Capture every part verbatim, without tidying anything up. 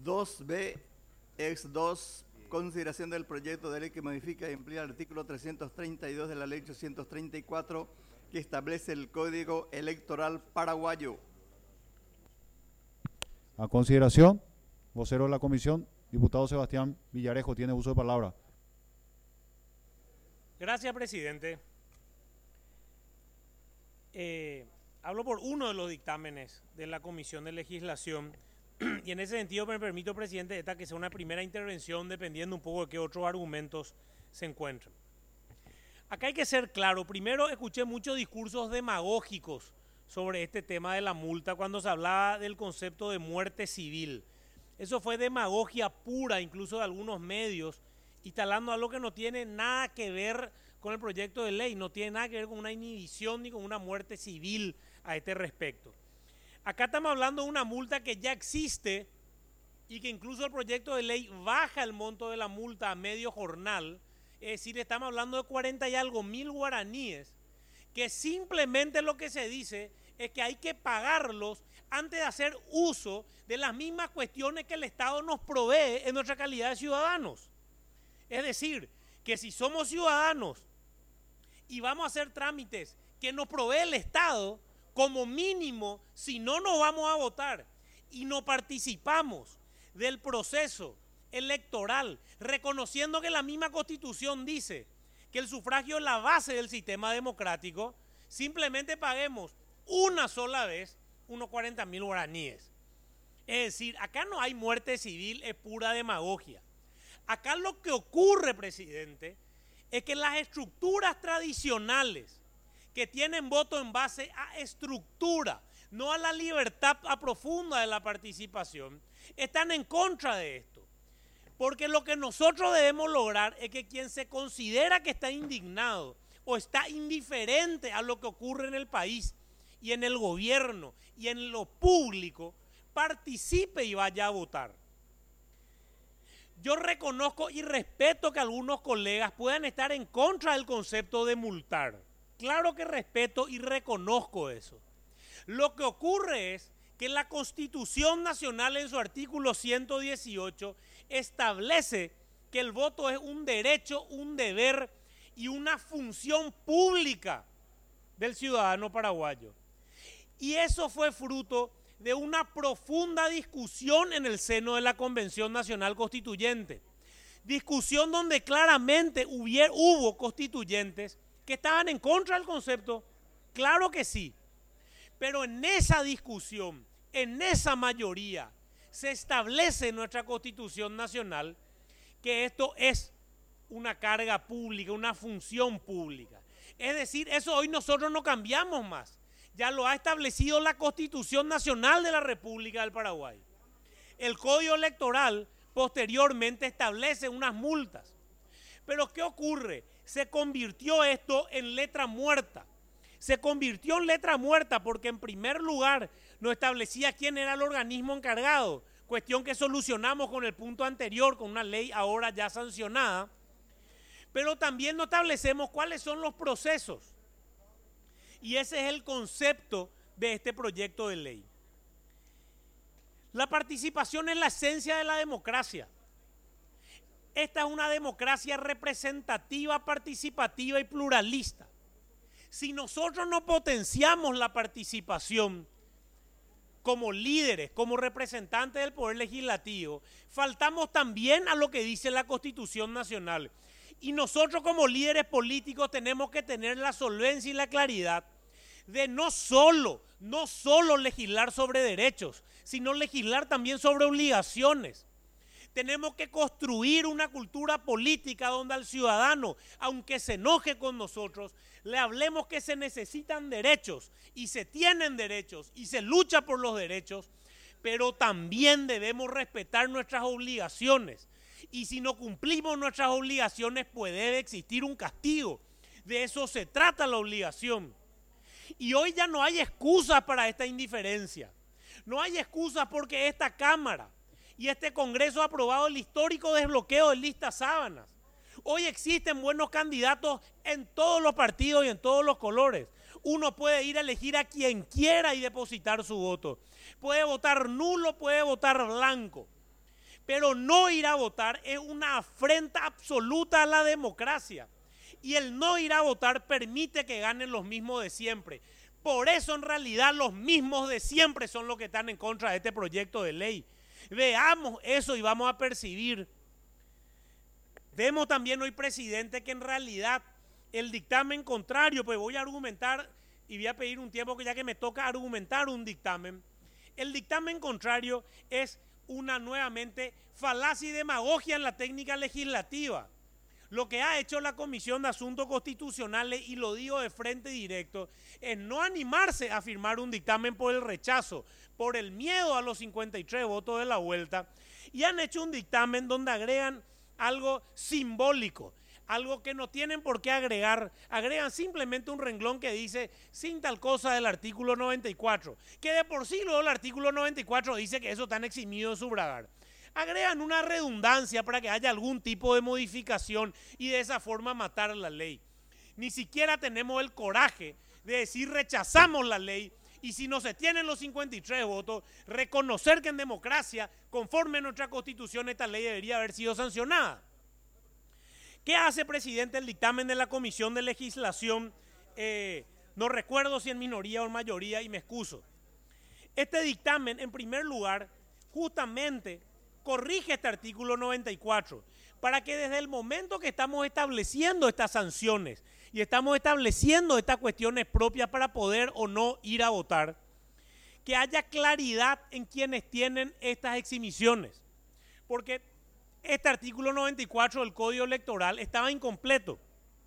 dos B, ex dos, consideración del proyecto de ley que modifica y amplía el artículo trescientos treinta y dos de la ley ochocientos treinta y cuatro que establece el Código Electoral paraguayo. A consideración, vocero de la comisión, diputado Sebastián Villarejo, tiene uso de palabra. Gracias, presidente. Eh, hablo por uno de los dictámenes de la Comisión de Legislación y en ese sentido me permito, presidente, esta que sea una primera intervención dependiendo un poco de qué otros argumentos se encuentran. Acá hay que ser claro. Primero, escuché muchos discursos demagógicos sobre este tema de la multa cuando se hablaba del concepto de muerte civil. Eso fue demagogia pura, incluso de algunos medios, instalando algo que no tiene nada que ver con el proyecto de ley, no tiene nada que ver con una inhibición ni con una muerte civil a este respecto. Acá estamos hablando de una multa que ya existe y que incluso el proyecto de ley baja el monto de la multa a medio jornal, es decir, estamos hablando de cuarenta y algo mil guaraníes, que simplemente lo que se dice es que hay que pagarlos antes de hacer uso de las mismas cuestiones que el Estado nos provee en nuestra calidad de ciudadanos. Es decir, que si somos ciudadanos y vamos a hacer trámites que nos provee el Estado, como mínimo, si no nos vamos a votar y no participamos del proceso electoral, reconociendo que la misma Constitución dice que el sufragio es la base del sistema democrático, simplemente paguemos una sola vez unos cuarenta mil guaraníes. Es decir, acá no hay muerte civil, es pura demagogia. Acá lo que ocurre, presidente, es que las estructuras tradicionales que tienen voto en base a estructura, no a la libertad a profunda de la participación, están en contra de esto. Porque lo que nosotros debemos lograr es que quien se considera que está indignado o está indiferente a lo que ocurre en el país y en el gobierno y en lo público, participe y vaya a votar. Yo reconozco y respeto que algunos colegas puedan estar en contra del concepto de multar. Claro que respeto y reconozco eso. Lo que ocurre es que la Constitución Nacional en su artículo ciento dieciocho establece que el voto es un derecho, un deber y una función pública del ciudadano paraguayo. Y eso fue fruto de una profunda discusión en el seno de la Convención Nacional Constituyente. Discusión donde claramente hubiera, hubo constituyentes que estaban en contra del concepto, claro que sí. Pero en esa discusión, en esa mayoría, se establece en nuestra Constitución Nacional que esto es una carga pública, una función pública. Es decir, eso hoy nosotros no cambiamos más. Ya lo ha establecido la Constitución Nacional de la República del Paraguay. El Código Electoral posteriormente establece unas multas. Pero ¿qué ocurre? Se convirtió esto en letra muerta. Se convirtió en letra muerta porque en primer lugar no establecía quién era el organismo encargado, cuestión que solucionamos con el punto anterior, con una ley ahora ya sancionada, pero también no establecemos cuáles son los procesos. Y ese es el concepto de este proyecto de ley. La participación es la esencia de la democracia. Esta es una democracia representativa, participativa y pluralista. Si nosotros no potenciamos la participación como líderes, como representantes del Poder Legislativo, faltamos también a lo que dice la Constitución Nacional. Y nosotros como líderes políticos tenemos que tener la solvencia y la claridad de no solo, no solo legislar sobre derechos, sino legislar también sobre obligaciones. Tenemos que construir una cultura política donde al ciudadano, aunque se enoje con nosotros, le hablemos que se necesitan derechos y se tienen derechos y se lucha por los derechos, pero también debemos respetar nuestras obligaciones. Y si no cumplimos nuestras obligaciones, puede existir un castigo. De eso se trata la obligación. Y hoy ya no hay excusas para esta indiferencia. No hay excusas porque esta Cámara y este Congreso ha aprobado el histórico desbloqueo de listas sábanas. Hoy existen buenos candidatos en todos los partidos y en todos los colores. Uno puede ir a elegir a quien quiera y depositar su voto. Puede votar nulo, puede votar blanco. Pero no ir a votar es una afrenta absoluta a la democracia. Y el no ir a votar permite que ganen los mismos de siempre. Por eso en realidad los mismos de siempre son los que están en contra de este proyecto de ley. Veamos eso y vamos a percibir. Vemos también hoy, presidente, que en realidad el dictamen contrario, pues voy a argumentar y voy a pedir un tiempo que ya que me toca argumentar un dictamen. El dictamen contrario es una nuevamente falacia y demagogia en la técnica legislativa. Lo que ha hecho la Comisión de Asuntos Constitucionales, y lo digo de frente directo, es no animarse a firmar un dictamen por el rechazo, por el miedo a los cincuenta y tres votos de la vuelta, y han hecho un dictamen donde agregan algo simbólico, algo que no tienen por qué agregar, agregan simplemente un renglón que dice sin tal cosa del artículo noventa y cuatro, que de por sí luego el artículo noventa y cuatro dice que eso están eximidos de sufragar. Agregan una redundancia para que haya algún tipo de modificación y de esa forma matar la ley. Ni siquiera tenemos el coraje de decir rechazamos la ley y si no se tienen los cincuenta y tres votos, reconocer que en democracia, conforme a nuestra Constitución, esta ley debería haber sido sancionada. ¿Qué hace, presidente, el dictamen de la Comisión de Legislación? Eh, no recuerdo si en minoría o en mayoría y me excuso. Este dictamen, en primer lugar, justamente corrige este artículo noventa y cuatro para que desde el momento que estamos estableciendo estas sanciones y estamos estableciendo estas cuestiones propias para poder o no ir a votar, que haya claridad en quienes tienen estas eximiciones. Porque este artículo noventa y cuatro del Código Electoral estaba incompleto.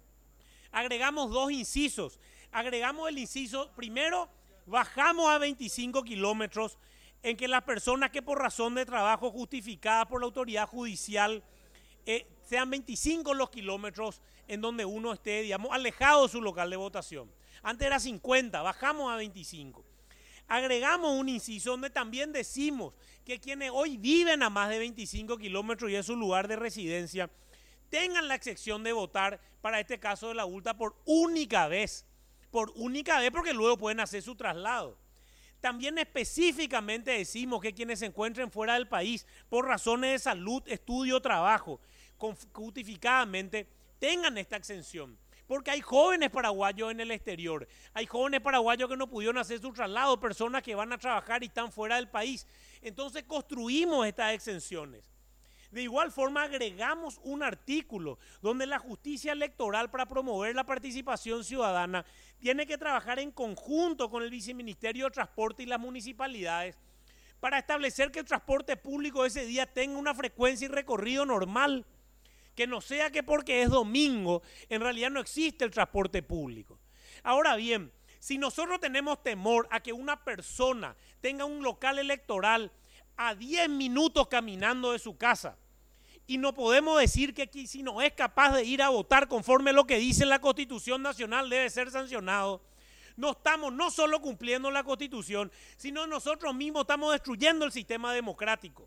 Agregamos dos incisos. Agregamos el inciso, primero, bajamos a veinticinco kilómetros en que las personas que por razón de trabajo justificada por la autoridad judicial eh, sean veinticinco los kilómetros en donde uno esté, digamos, alejado de su local de votación. Antes era cincuenta, bajamos a veinticinco. Agregamos un inciso donde también decimos que quienes hoy viven a más de veinticinco kilómetros y es su lugar de residencia, tengan la excepción de votar para este caso de la multa por única vez. Por única vez porque luego pueden hacer su traslado. También específicamente decimos que quienes se encuentren fuera del país por razones de salud, estudio o trabajo, justificadamente tengan esta exención. Porque hay jóvenes paraguayos en el exterior, hay jóvenes paraguayos que no pudieron hacer su traslado, personas que van a trabajar y están fuera del país. Entonces construimos estas exenciones. De igual forma agregamos un artículo donde la justicia electoral para promover la participación ciudadana tiene que trabajar en conjunto con el Viceministerio de Transporte y las municipalidades para establecer que el transporte público ese día tenga una frecuencia y recorrido normal, que no sea que porque es domingo en realidad no existe el transporte público. Ahora bien, si nosotros tenemos temor a que una persona tenga un local electoral a diez minutos caminando de su casa y no podemos decir que si no es capaz de ir a votar conforme a lo que dice la Constitución Nacional debe ser sancionado, no estamos no solo cumpliendo la Constitución, sino nosotros mismos estamos destruyendo el sistema democrático.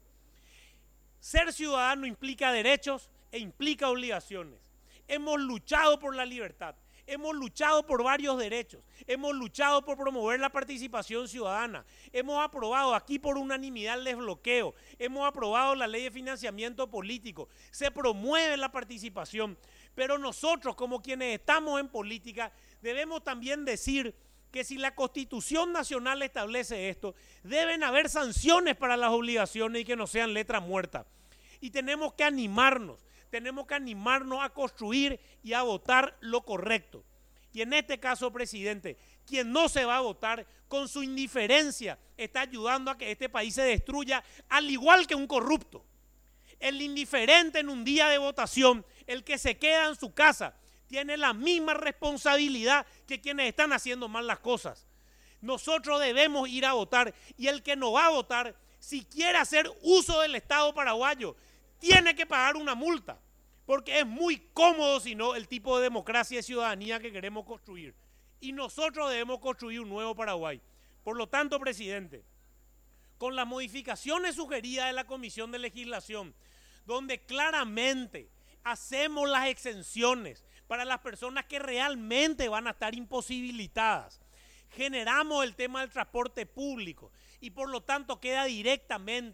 Ser ciudadano implica derechos e implica obligaciones. Hemos luchado por la libertad. Hemos luchado por varios derechos, hemos luchado por promover la participación ciudadana, hemos aprobado aquí por unanimidad el desbloqueo, hemos aprobado la ley de financiamiento político, se promueve la participación, pero nosotros como quienes estamos en política debemos también decir que si la Constitución Nacional establece esto, deben haber sanciones para las obligaciones y que no sean letra muerta. Y tenemos que animarnos. Tenemos que animarnos a construir y a votar lo correcto. Y en este caso, presidente, quien no se va a votar con su indiferencia está ayudando a que este país se destruya, al igual que un corrupto. El indiferente en un día de votación, el que se queda en su casa, tiene la misma responsabilidad que quienes están haciendo mal las cosas. Nosotros debemos ir a votar y el que no va a votar, si quiere hacer uso del Estado paraguayo, tiene que pagar una multa, porque es muy cómodo si no el tipo de democracia y ciudadanía que queremos construir. Y nosotros debemos construir un nuevo Paraguay. Por lo tanto, presidente, con las modificaciones sugeridas de la Comisión de Legislación, donde claramente hacemos las exenciones para las personas que realmente van a estar imposibilitadas, generamos el tema del transporte público y por lo tanto queda directamente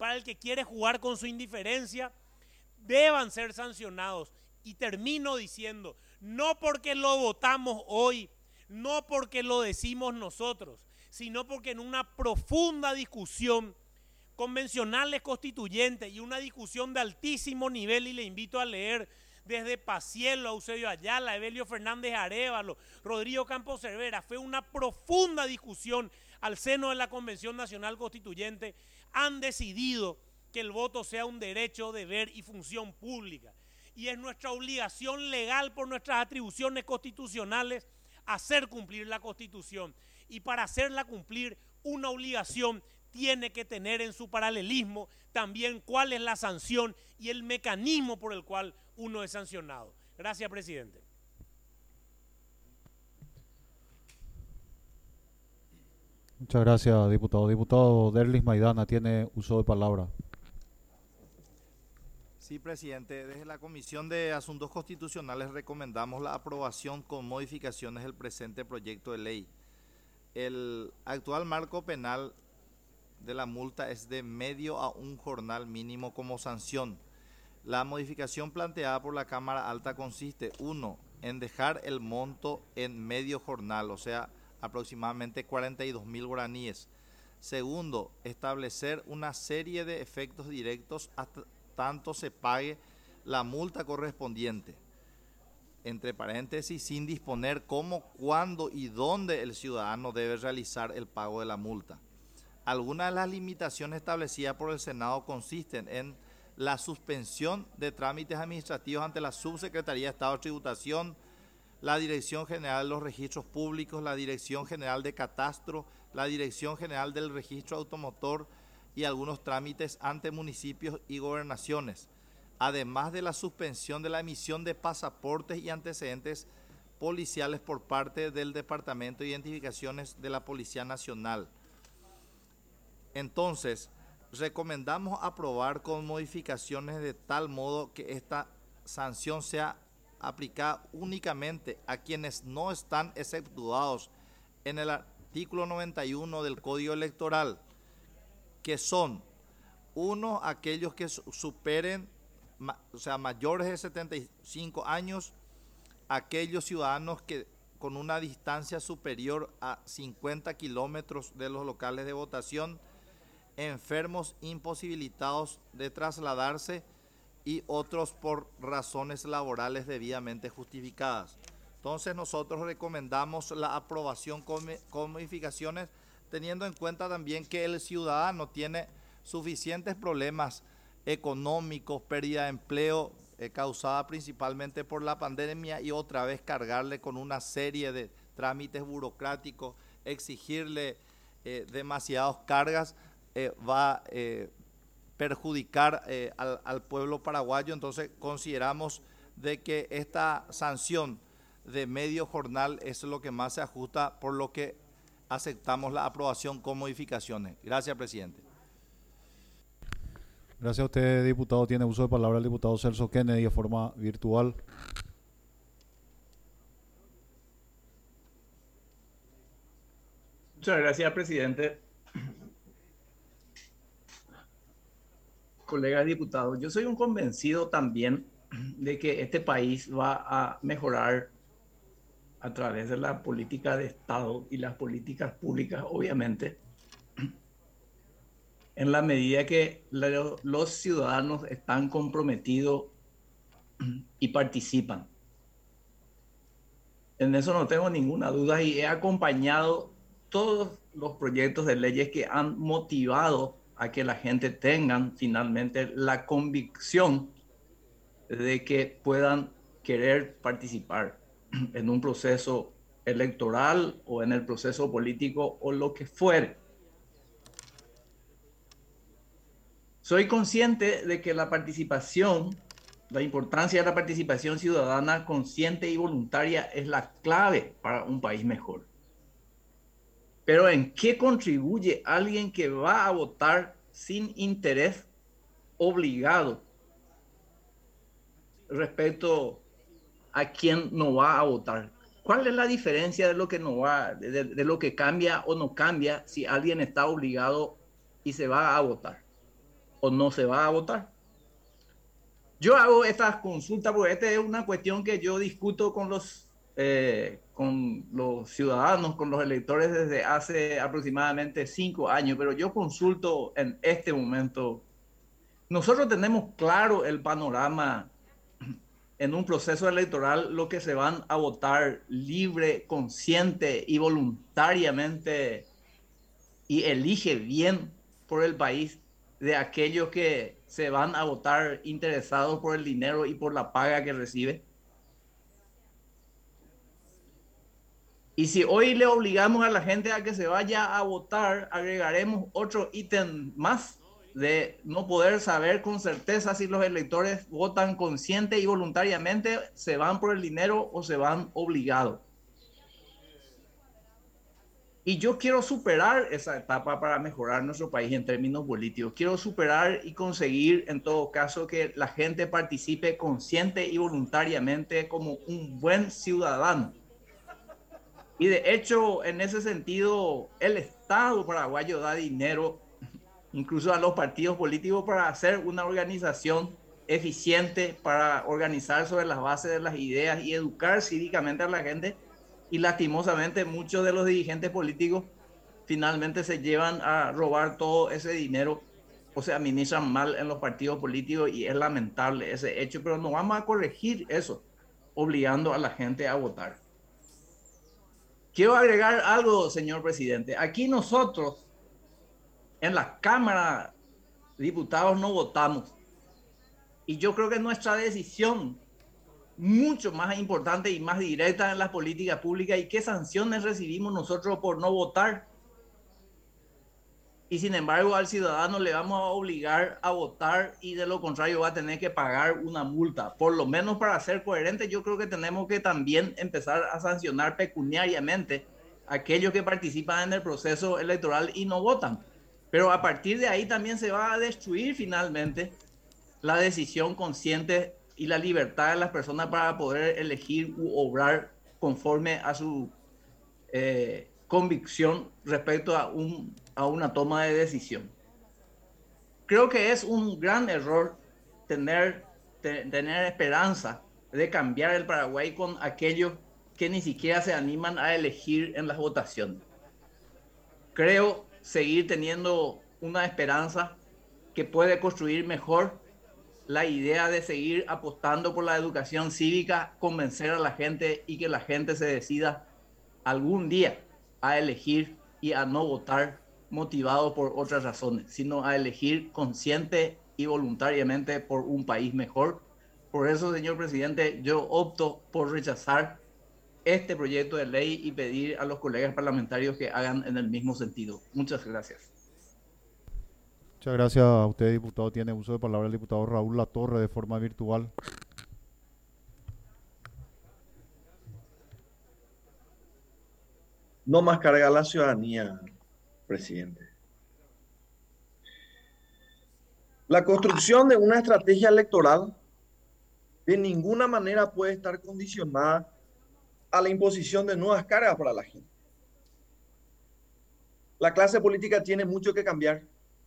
para el que quiere jugar con su indiferencia, deban ser sancionados. Y termino diciendo, no porque lo votamos hoy, no porque lo decimos nosotros, sino porque en una profunda discusión convencionales constituyentes y una discusión de altísimo nivel, y le invito a leer desde Paciello, Eusebio Ayala, Evelio Fernández Arévalo, Rodrigo Campos Cervera, fue una profunda discusión al seno de la Convención Nacional Constituyente, han decidido que el voto sea un derecho, deber y función pública. Y es nuestra obligación legal por nuestras atribuciones constitucionales hacer cumplir la Constitución. Y para hacerla cumplir, una obligación tiene que tener en su paralelismo también cuál es la sanción y el mecanismo por el cual uno es sancionado. Gracias, presidente. Muchas gracias, diputado. Diputado Derlis Maidana tiene uso de palabra. Sí, presidente. Desde la Comisión de Asuntos Constitucionales recomendamos la aprobación con modificaciones del presente proyecto de ley. El actual marco penal de la multa es de medio a un jornal mínimo como sanción. La modificación planteada por la Cámara Alta consiste, uno, en dejar el monto en medio jornal, o sea, aproximadamente cuarenta y dos mil guaraníes. Segundo, establecer una serie de efectos directos hasta tanto se pague la multa correspondiente, entre paréntesis, sin disponer cómo, cuándo y dónde el ciudadano debe realizar el pago de la multa. Algunas de las limitaciones establecidas por el Senado consisten en la suspensión de trámites administrativos ante la Subsecretaría de Estado de Tributación, la Dirección General de los Registros Públicos, la Dirección General de Catastro, la Dirección General del Registro Automotor y algunos trámites ante municipios y gobernaciones, además de la suspensión de la emisión de pasaportes y antecedentes policiales por parte del Departamento de Identificaciones de la Policía Nacional. Entonces, recomendamos aprobar con modificaciones de tal modo que esta sanción sea aplicada únicamente a quienes no están exceptuados en el artículo noventa y uno del Código Electoral, que son, uno, aquellos que superen, o sea, mayores de setenta y cinco años, aquellos ciudadanos que con una distancia superior a cincuenta kilómetros de los locales de votación, enfermos imposibilitados de trasladarse y otros por razones laborales debidamente justificadas. Entonces nosotros recomendamos la aprobación con, con modificaciones, teniendo en cuenta también que el ciudadano tiene suficientes problemas económicos, pérdida de empleo eh, causada principalmente por la pandemia, y otra vez cargarle con una serie de trámites burocráticos, exigirle eh, demasiadas cargas, eh, va a eh, perjudicar eh, al, al pueblo paraguayo. Entonces consideramos de que esta sanción de medio jornal es lo que más se ajusta, por lo que aceptamos la aprobación con modificaciones. Gracias, presidente. Gracias a usted, diputado. Tiene uso de palabra el diputado Celso Kennedy de forma virtual. Muchas gracias, presidente. Colegas diputados, yo soy un convencido también de que este país va a mejorar a través de la política de Estado y las políticas públicas, obviamente, en la medida que lo, los ciudadanos están comprometidos y participan. En eso no tengo ninguna duda, y he acompañado todos los proyectos de leyes que han motivado a que la gente tenga finalmente la convicción de que puedan querer participar en un proceso electoral o en el proceso político o lo que fuere. Soy consciente de que la participación, la importancia de la participación ciudadana consciente y voluntaria es la clave para un país mejor. Pero ¿en qué contribuye alguien que va a votar sin interés obligado respecto a quien no va a votar? ¿Cuál es la diferencia de lo que no va, de, de lo que cambia o no cambia si alguien está obligado y se va a votar? o no se va a votar. Yo hago estas consultas porque esta es una cuestión que yo discuto con los, eh, con los ciudadanos, con los electores desde hace aproximadamente cinco años, pero yo consulto en este momento. Nosotros tenemos claro el panorama en un proceso electoral, lo que se van a votar libre, consciente y voluntariamente y elige bien por el país, de aquellos que se van a votar interesados por el dinero y por la paga que recibe. Y si hoy le obligamos a la gente a que se vaya a votar, agregaremos otro ítem más de no poder saber con certeza si los electores votan consciente y voluntariamente, se van por el dinero o se van obligados. Y yo quiero superar esa etapa para mejorar nuestro país en términos políticos. Quiero superar y conseguir, en todo caso, que la gente participe consciente y voluntariamente como un buen ciudadano. Y de hecho, en ese sentido, el Estado paraguayo da dinero incluso a los partidos políticos para hacer una organización eficiente, para organizar sobre las bases de las ideas y educar cívicamente a la gente. Y lastimosamente muchos de los dirigentes políticos finalmente se llevan a robar todo ese dinero o se administran mal en los partidos políticos, y es lamentable ese hecho, pero no vamos a corregir eso obligando a la gente a votar. Quiero agregar algo, señor presidente. Aquí nosotros en la Cámara de Diputados no votamos, y yo creo que nuestra decisión mucho más importante y más directa en las políticas públicas, y qué sanciones recibimos nosotros por no votar. Y sin embargo al ciudadano le vamos a obligar a votar, y de lo contrario va a tener que pagar una multa. Por lo menos para ser coherente, yo creo que tenemos que también empezar a sancionar pecuniariamente a aquellos que participan en el proceso electoral y no votan. Pero a partir de ahí también se va a destruir finalmente la decisión consciente y la libertad de las personas para poder elegir u obrar conforme a su eh, convicción respecto a, un, a una toma de decisión. Creo que es un gran error tener, te, tener esperanza de cambiar el Paraguay con aquellos que ni siquiera se animan a elegir en las votaciones. Creo seguir teniendo una esperanza que puede construir mejor la idea de seguir apostando por la educación cívica, convencer a la gente y que la gente se decida algún día a elegir y a no votar motivado por otras razones, sino a elegir consciente y voluntariamente por un país mejor. Por eso, señor presidente, yo opto por rechazar este proyecto de ley y pedir a los colegas parlamentarios que hagan en el mismo sentido. Muchas gracias. Muchas gracias a usted, diputado. Tiene uso de palabra el diputado Raúl Latorre de forma virtual. No más carga a la ciudadanía, presidente. La construcción de una estrategia electoral de ninguna manera puede estar condicionada a la imposición de nuevas cargas para la gente. La clase política tiene mucho que cambiar.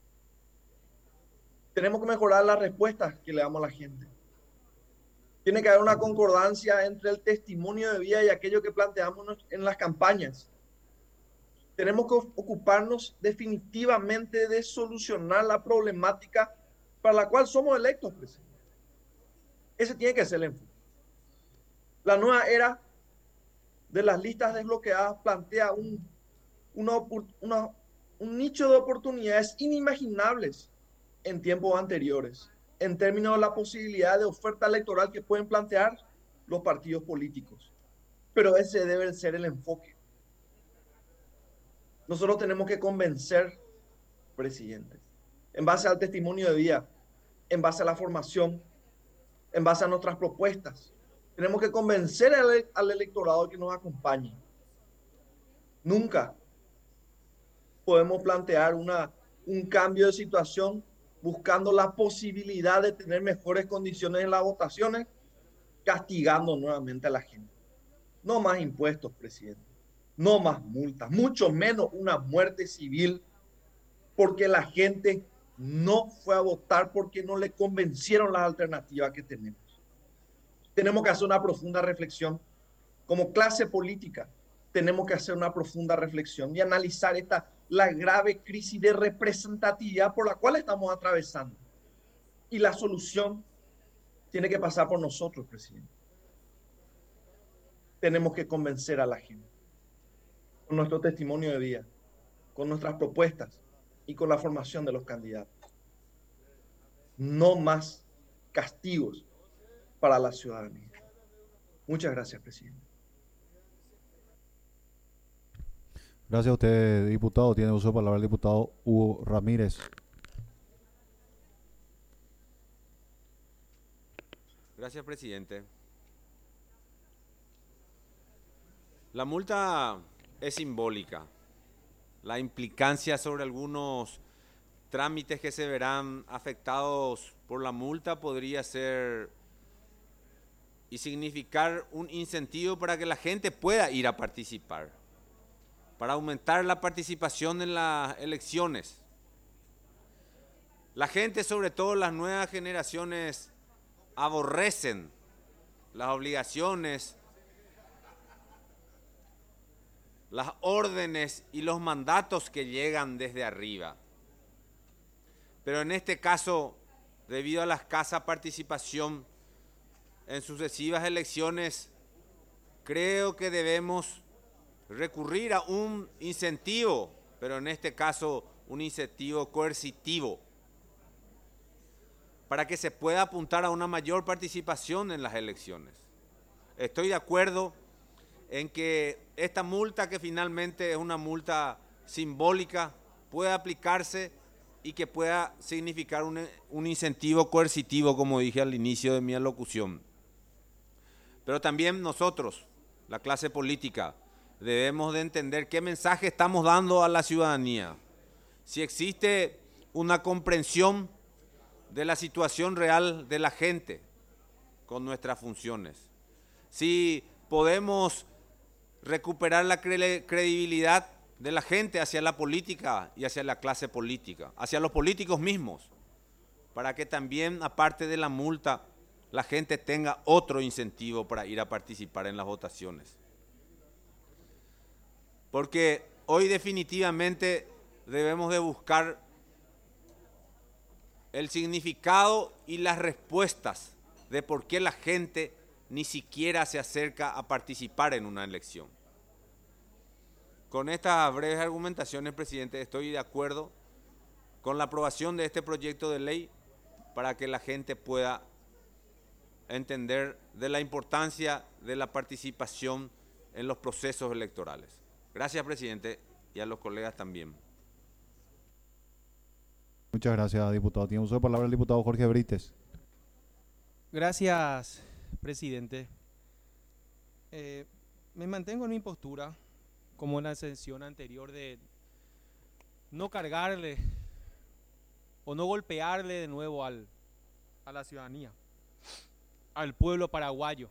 Tenemos que mejorar las respuestas que le damos a la gente. Tiene que haber una concordancia entre el testimonio de vida y aquello que planteamos en las campañas. Tenemos que ocuparnos definitivamente de solucionar la problemática para la cual somos electos, presidente. Ese tiene que ser el enfoque. La nueva era de las listas desbloqueadas plantea un, una, una, un nicho de oportunidades inimaginables en tiempos anteriores, en términos de la posibilidad de oferta electoral que pueden plantear los partidos políticos. Pero ese debe ser el enfoque. Nosotros tenemos que convencer, presidente, en base al testimonio de vida, en base a la formación, en base a nuestras propuestas. Tenemos que convencer al, al electorado que nos acompañe. Nunca podemos plantear una, un cambio de situación buscando la posibilidad de tener mejores condiciones en las votaciones, castigando nuevamente a la gente. No más impuestos, presidente. No más multas, mucho menos una muerte civil, porque la gente no fue a votar porque no le convencieron las alternativas que tenemos. Tenemos que hacer una profunda reflexión. Como clase política, tenemos que hacer una profunda reflexión y analizar esta, la grave crisis de representatividad por la cual estamos atravesando. Y la solución tiene que pasar por nosotros, presidente. Tenemos que convencer a la gente con nuestro testimonio de vida, con nuestras propuestas y con la formación de los candidatos. No más castigos para la ciudadanía. Muchas gracias, presidente. Gracias a usted, diputado. Tiene uso de palabra el diputado Hugo Ramírez. Gracias, presidente. La multa es simbólica. La implicancia sobre algunos trámites que se verán afectados por la multa podría ser y significar un incentivo para que la gente pueda ir a participar, para aumentar la participación en las elecciones. La gente, sobre todo las nuevas generaciones, aborrecen las obligaciones, las órdenes y los mandatos que llegan desde arriba. Pero en este caso, debido a la escasa participación en sucesivas elecciones, creo que debemos recurrir a un incentivo, pero en este caso un incentivo coercitivo, para que se pueda apuntar a una mayor participación en las elecciones. Estoy de acuerdo en que esta multa, que finalmente es una multa simbólica, pueda aplicarse y que pueda significar un, un incentivo coercitivo, como dije al inicio de mi alocución. Pero también nosotros, la clase política, debemos de entender qué mensaje estamos dando a la ciudadanía. Si existe una comprensión de la situación real de la gente con nuestras funciones, si podemos recuperar la cre- credibilidad de la gente hacia la política y hacia la clase política, hacia los políticos mismos, para que también, aparte de la multa, la gente tenga otro incentivo para ir a participar en las votaciones. Porque hoy definitivamente debemos de buscar el significado y las respuestas de por qué la gente ni siquiera se acerca a participar en una elección. Con estas breves argumentaciones, presidente, estoy de acuerdo con la aprobación de este proyecto de ley para que la gente pueda entender de la importancia de la participación en los procesos electorales. Gracias, presidente, y a los colegas también. Muchas gracias, diputado. Tiene uso de palabra el diputado Jorge Brites. Gracias, presidente. Eh, me mantengo en mi postura, como en la sesión anterior, de no cargarle o no golpearle de nuevo al, a la ciudadanía, al pueblo paraguayo.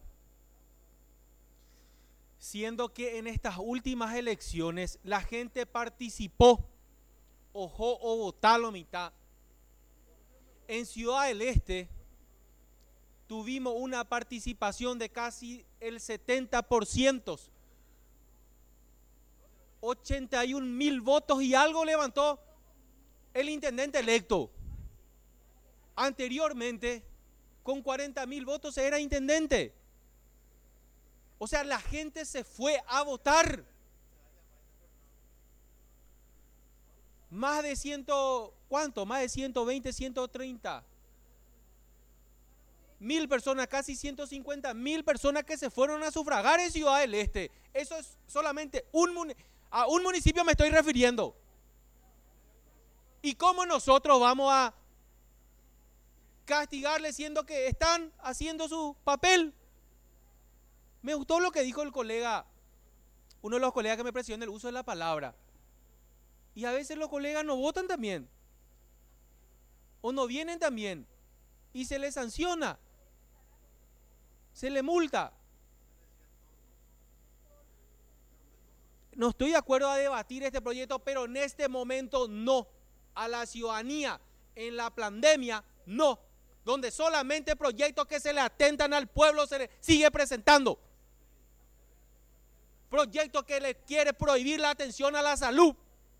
Siendo que en estas últimas elecciones la gente participó, ojo o votó la mitad. En Ciudad del Este tuvimos una participación de casi el setenta por ciento. ochenta y un mil votos y algo levantó el intendente electo. Anteriormente, con cuarenta mil votos era intendente. O sea, la gente se fue a votar. Más de ciento, ¿cuánto? Más de ciento veinte, ciento treinta mil personas, casi ciento cincuenta mil personas que se fueron a sufragar en Ciudad del Este. Eso es solamente un, a un municipio me estoy refiriendo. ¿Y cómo nosotros vamos a castigarle siendo que están haciendo su papel? Me gustó lo que dijo el colega, uno de los colegas que me presionó el uso de la palabra. Y a veces los colegas no votan también, o no vienen también, y se les sanciona, se le multa. No estoy de acuerdo a debatir este proyecto, pero en este momento no. A la ciudadanía En la pandemia, no. Donde solamente proyectos que se le atentan al pueblo se le sigue presentando. Proyectos que le quiere prohibir la atención a la salud.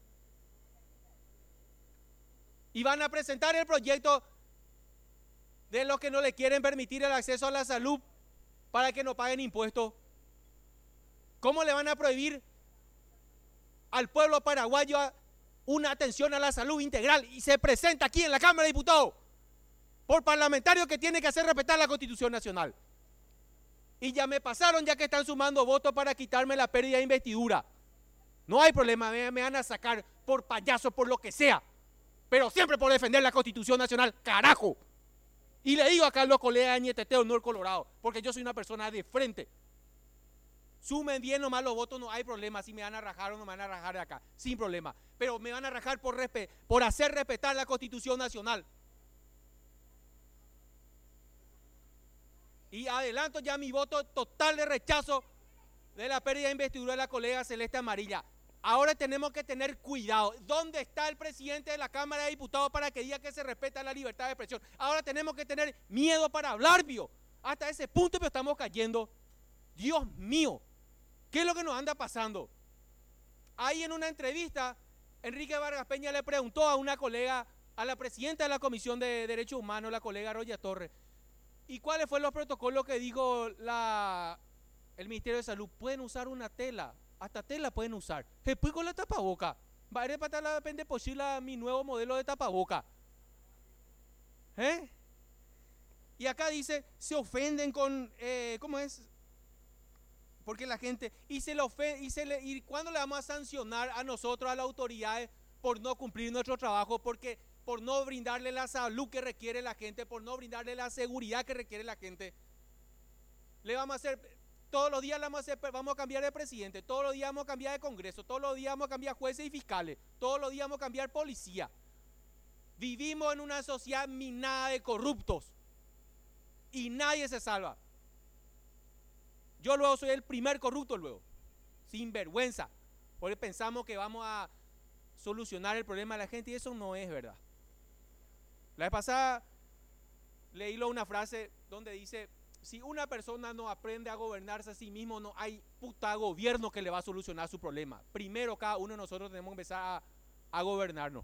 Y van a presentar el proyecto de los que no le quieren permitir el acceso a la salud para que no paguen impuestos. ¿Cómo le van a prohibir al pueblo paraguayo una atención a la salud integral? Y se presenta aquí en la Cámara de Diputados por parlamentarios que tienen que hacer respetar la Constitución Nacional. Y ya me pasaron, ya que están sumando votos para quitarme la pérdida de investidura. No hay problema, me, me van a sacar por payaso, por lo que sea, pero siempre por defender la Constitución Nacional, carajo. Y le digo acá a los colegas de Ñeteteo, no el Colorado, porque yo soy una persona de frente. Sumen bien nomás los votos, no hay problema. Si me van a rajar o no me van a rajar de acá, sin problema. Pero me van a rajar por, por hacer respetar la Constitución Nacional. Y adelanto ya mi voto total de rechazo de la pérdida de investidura de la colega Celeste Amarilla. Ahora tenemos que tener cuidado. ¿Dónde está el presidente de la Cámara de Diputados para que diga que se respeta la libertad de expresión? Ahora tenemos que tener miedo para hablar, vio. Hasta ese punto pero estamos cayendo. Dios mío, ¿qué es lo que nos anda pasando? Ahí en una entrevista, Enrique Vargas Peña le preguntó a una colega, a la presidenta de la Comisión de Derechos Humanos, la colega Roya Torres, ¿y cuáles fueron los protocolos que dijo la, el Ministerio de Salud? Pueden usar una tela, hasta tela pueden usar. Después con la tapaboca. Va a para la depende posible mi nuevo modelo de tapaboca. ¿Eh? Y acá dice, se ofenden con, eh, ¿cómo es? Porque la gente, y se le ofende, y, se le, y ¿cuándo le vamos a sancionar a nosotros, a las autoridades, por no cumplir nuestro trabajo? Porque por no brindarle la salud que requiere la gente, por no brindarle la seguridad que requiere la gente. Le vamos a hacer, todos los días le vamos a, hacer, vamos a cambiar de presidente, todos los días vamos a cambiar de Congreso, todos los días vamos a cambiar jueces y fiscales, todos los días vamos a cambiar policía. Vivimos en una sociedad minada de corruptos y nadie se salva. Yo luego soy el primer corrupto luego, sin vergüenza, porque pensamos que vamos a solucionar el problema de la gente y eso no es verdad. La vez pasada leí una frase donde dice, si una persona no aprende a gobernarse a sí mismo, no hay puta gobierno que le va a solucionar su problema. Primero cada uno de nosotros tenemos que empezar a, a gobernarnos.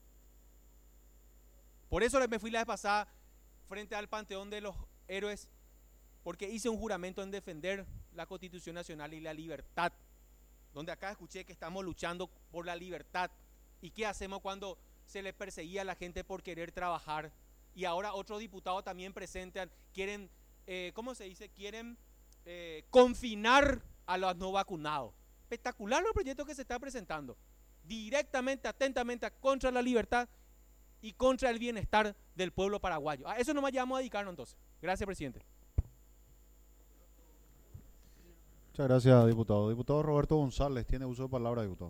Por eso me fui la vez pasada frente al Panteón de los Héroes, porque hice un juramento en defender la Constitución Nacional y la libertad, donde acá escuché que estamos luchando por la libertad. ¿Y qué hacemos cuando se le perseguía a la gente por querer trabajar? Y ahora otros diputados también presentan, quieren, eh, ¿cómo se dice? Quieren eh, confinar a los no vacunados. Espectacular los proyectos que se están presentando, directamente, atentamente contra la libertad y contra el bienestar del pueblo paraguayo. A eso nomás ya vamos a dedicarnos entonces. Gracias, presidente. Muchas gracias, diputado. Diputado Roberto González, tiene uso de palabra, diputado.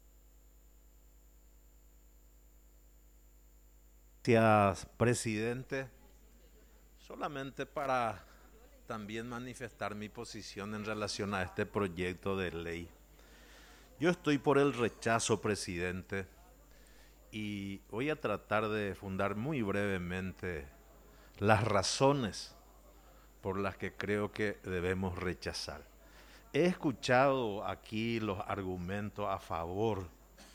Gracias, presidente. Solamente para también manifestar mi posición en relación a este proyecto de ley. Yo estoy por el rechazo, presidente, y voy a tratar de fundar muy brevemente las razones por las que creo que debemos rechazar. He escuchado aquí los argumentos a favor,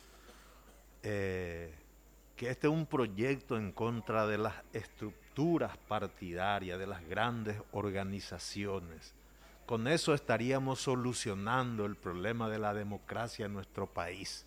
eh, que este es un proyecto en contra de las estructuras partidarias, de las grandes organizaciones. Con eso estaríamos solucionando el problema de la democracia en nuestro país.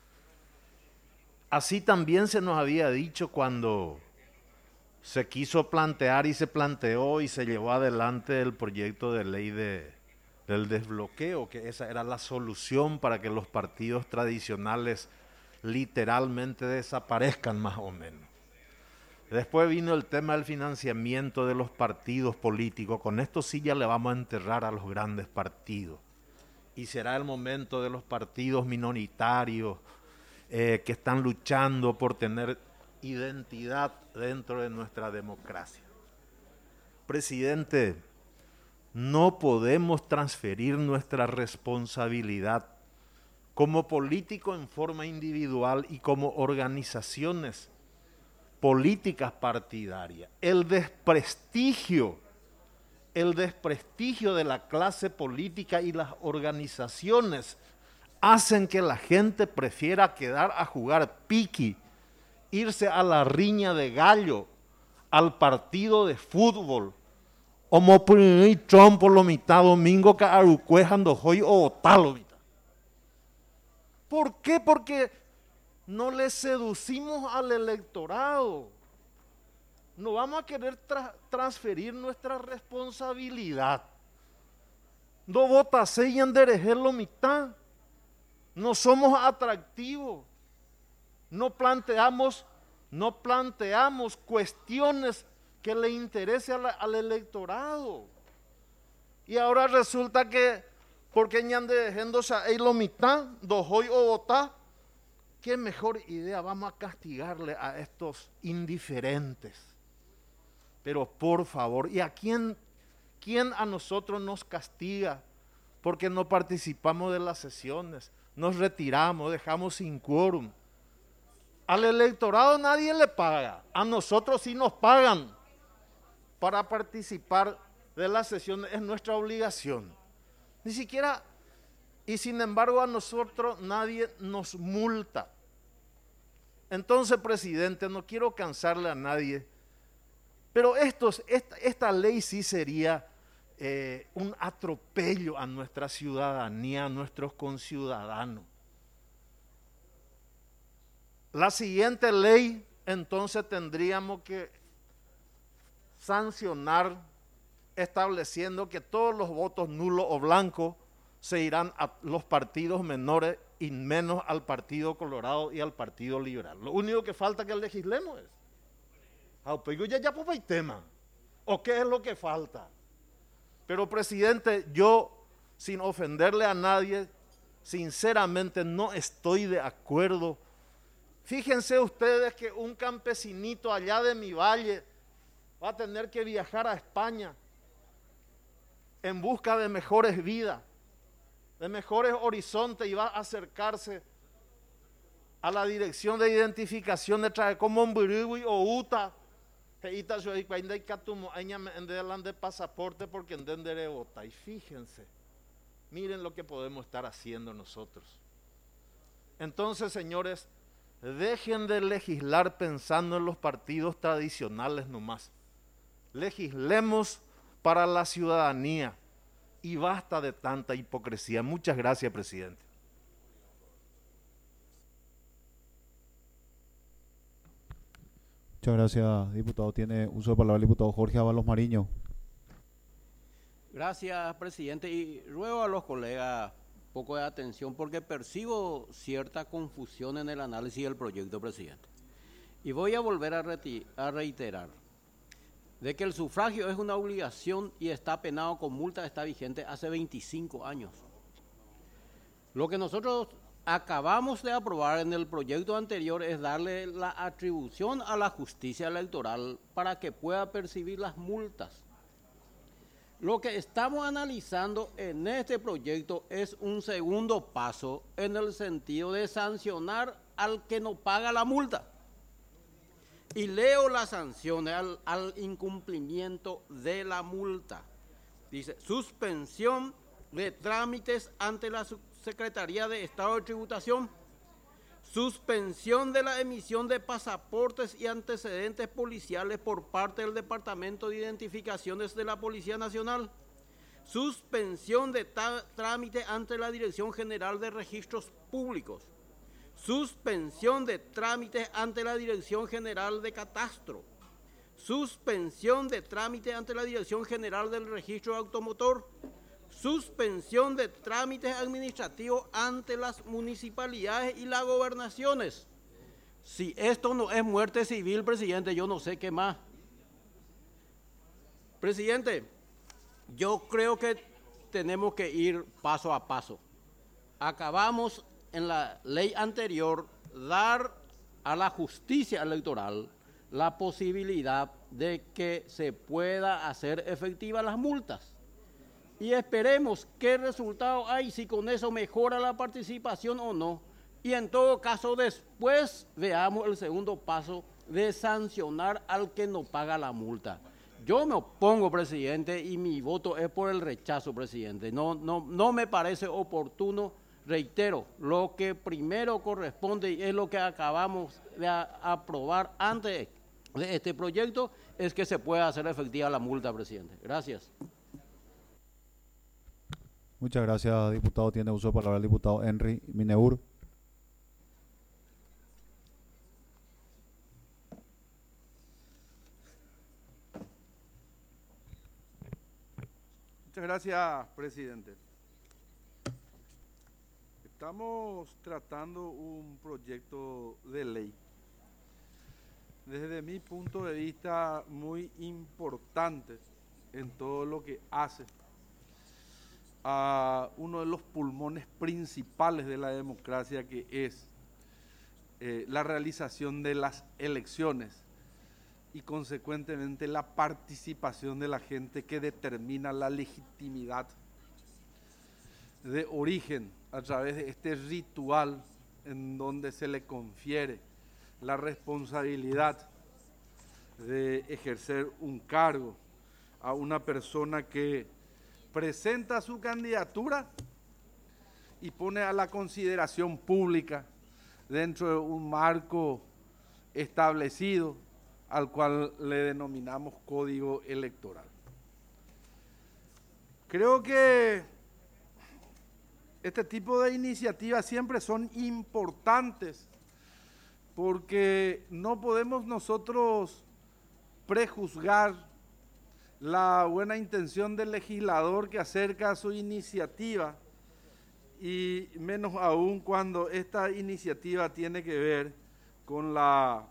Así también se nos había dicho cuando se quiso plantear y se planteó y se llevó adelante el proyecto de ley de, del desbloqueo, que esa era la solución para que los partidos tradicionales literalmente desaparezcan más o menos. Después vino el tema del financiamiento de los partidos políticos. Con esto sí ya le vamos a enterrar a los grandes partidos. Y será el momento de los partidos minoritarios eh, que están luchando por tener identidad dentro de nuestra democracia. Presidente, no podemos transferir nuestra responsabilidad como político en forma individual y como organizaciones políticas partidarias, el desprestigio, el desprestigio de la clase política y las organizaciones hacen que la gente prefiera quedar a jugar piqui, irse a la riña de gallo, al partido de fútbol, como y trompo lo mitad domingo que arucuejando hoy o tal mitad. ¿Por qué? Porque no le seducimos al electorado. No vamos a querer tra transferir nuestra responsabilidad. No votase y enderecer lo mitad. No somos atractivos. No planteamos, no planteamos cuestiones que le interese a la, al electorado. Y ahora resulta que, porque ñan dejando ahí lo mitad, dos hoy o votar, qué mejor idea, vamos a castigarle a estos indiferentes. Pero por favor, ¿y a quién, quién a nosotros nos castiga? Porque no participamos de las sesiones, nos retiramos, dejamos sin quórum. Al electorado nadie le paga, a nosotros sí nos pagan para participar de las sesiones, es nuestra obligación. Ni siquiera, y sin embargo a nosotros nadie nos multa. Entonces, presidente, no quiero cansarle a nadie, pero estos, esta, esta ley sí sería eh, un atropello a nuestra ciudadanía, a nuestros conciudadanos. La siguiente ley, entonces tendríamos que sancionar estableciendo que todos los votos nulos o blancos se irán a los partidos menores y menos al Partido Colorado y al Partido Liberal. Lo único que falta que legislemos es. Ya ya pues hay tema. ¿O qué es lo que falta? Pero presidente, yo sin ofenderle a nadie, sinceramente no estoy de acuerdo. Fíjense ustedes que un campesinito allá de mi valle va a tener que viajar a España en busca de mejores vidas, de mejores horizontes, y va a acercarse a la dirección de identificación de traje como Mbirigui o Uta, de pasaporte porque entenderé vota. Y fíjense, miren lo que podemos estar haciendo nosotros. Entonces, señores, dejen de legislar pensando en los partidos tradicionales nomás. Legislemos para la ciudadanía y basta de tanta hipocresía. Muchas gracias, presidente. Muchas gracias, diputado. Tiene uso de palabra el diputado Jorge Ábalos Mariño. Gracias, presidente. Y ruego a los colegas un poco de atención porque percibo cierta confusión en el análisis del proyecto, presidente. Y voy a volver a, a reiterar de que el sufragio es una obligación y está penado con multa, está vigente hace veinticinco años. Lo que nosotros acabamos de aprobar en el proyecto anterior es darle la atribución a la justicia electoral para que pueda percibir las multas. Lo que estamos analizando en este proyecto es un segundo paso en el sentido de sancionar al que no paga la multa. Y leo las sanciones al, al incumplimiento de la multa. Dice, suspensión de trámites ante la Secretaría de Estado de Tributación, suspensión de la emisión de pasaportes y antecedentes policiales por parte del Departamento de Identificaciones de la Policía Nacional, suspensión de trámite ante la Dirección General de Registros Públicos, suspensión de trámites ante la Dirección General de Catastro, suspensión de trámite ante la Dirección General del Registro Automotor, suspensión de trámites administrativos ante las municipalidades y las gobernaciones. Si esto no es muerte civil, presidente, yo no sé qué más. Presidente, yo creo que tenemos que ir paso a paso. Acabamos en la ley anterior dar a la justicia electoral la posibilidad de que se pueda hacer efectivas las multas. Y esperemos qué resultado hay, si con eso mejora la participación o no. Y en todo caso después veamos el segundo paso de sancionar al que no paga la multa. Yo me opongo, presidente, y mi voto es por el rechazo, presidente. No, no, no me parece oportuno, reitero, lo que primero corresponde y es lo que acabamos de a, aprobar antes de este proyecto, es que se pueda hacer efectiva la multa, presidente. Gracias. Muchas gracias, diputado. Tiene uso de palabra el diputado Henry Mineur. Muchas gracias, presidente. Estamos tratando un proyecto de ley, desde mi punto de vista, muy importante en todo lo que hace a uno de los pulmones principales de la democracia, que es eh, la realización de las elecciones y consecuentemente la participación de la gente, que determina la legitimidad de origen a través de este ritual en donde se le confiere la responsabilidad de ejercer un cargo a una persona que presenta su candidatura y pone a la consideración pública dentro de un marco establecido al cual le denominamos Código Electoral. Creo que este tipo de iniciativas siempre son importantes porque no podemos nosotros prejuzgar la buena intención del legislador que acerca su iniciativa, y menos aún cuando esta iniciativa tiene que ver con la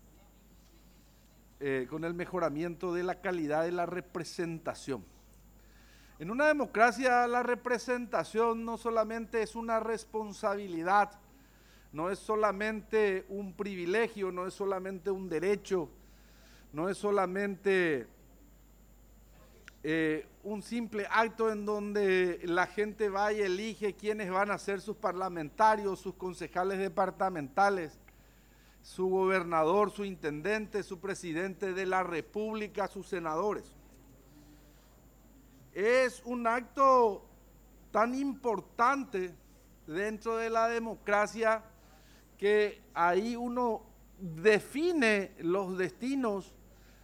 eh, con el mejoramiento de la calidad de la representación. En una democracia la representación no solamente es una responsabilidad, no es solamente un privilegio, no es solamente un derecho, no es solamente eh, un simple acto en donde la gente va y elige quiénes van a ser sus parlamentarios, sus concejales departamentales, su gobernador, su intendente, su presidente de la República, sus senadores. Es un acto tan importante dentro de la democracia que ahí uno define los destinos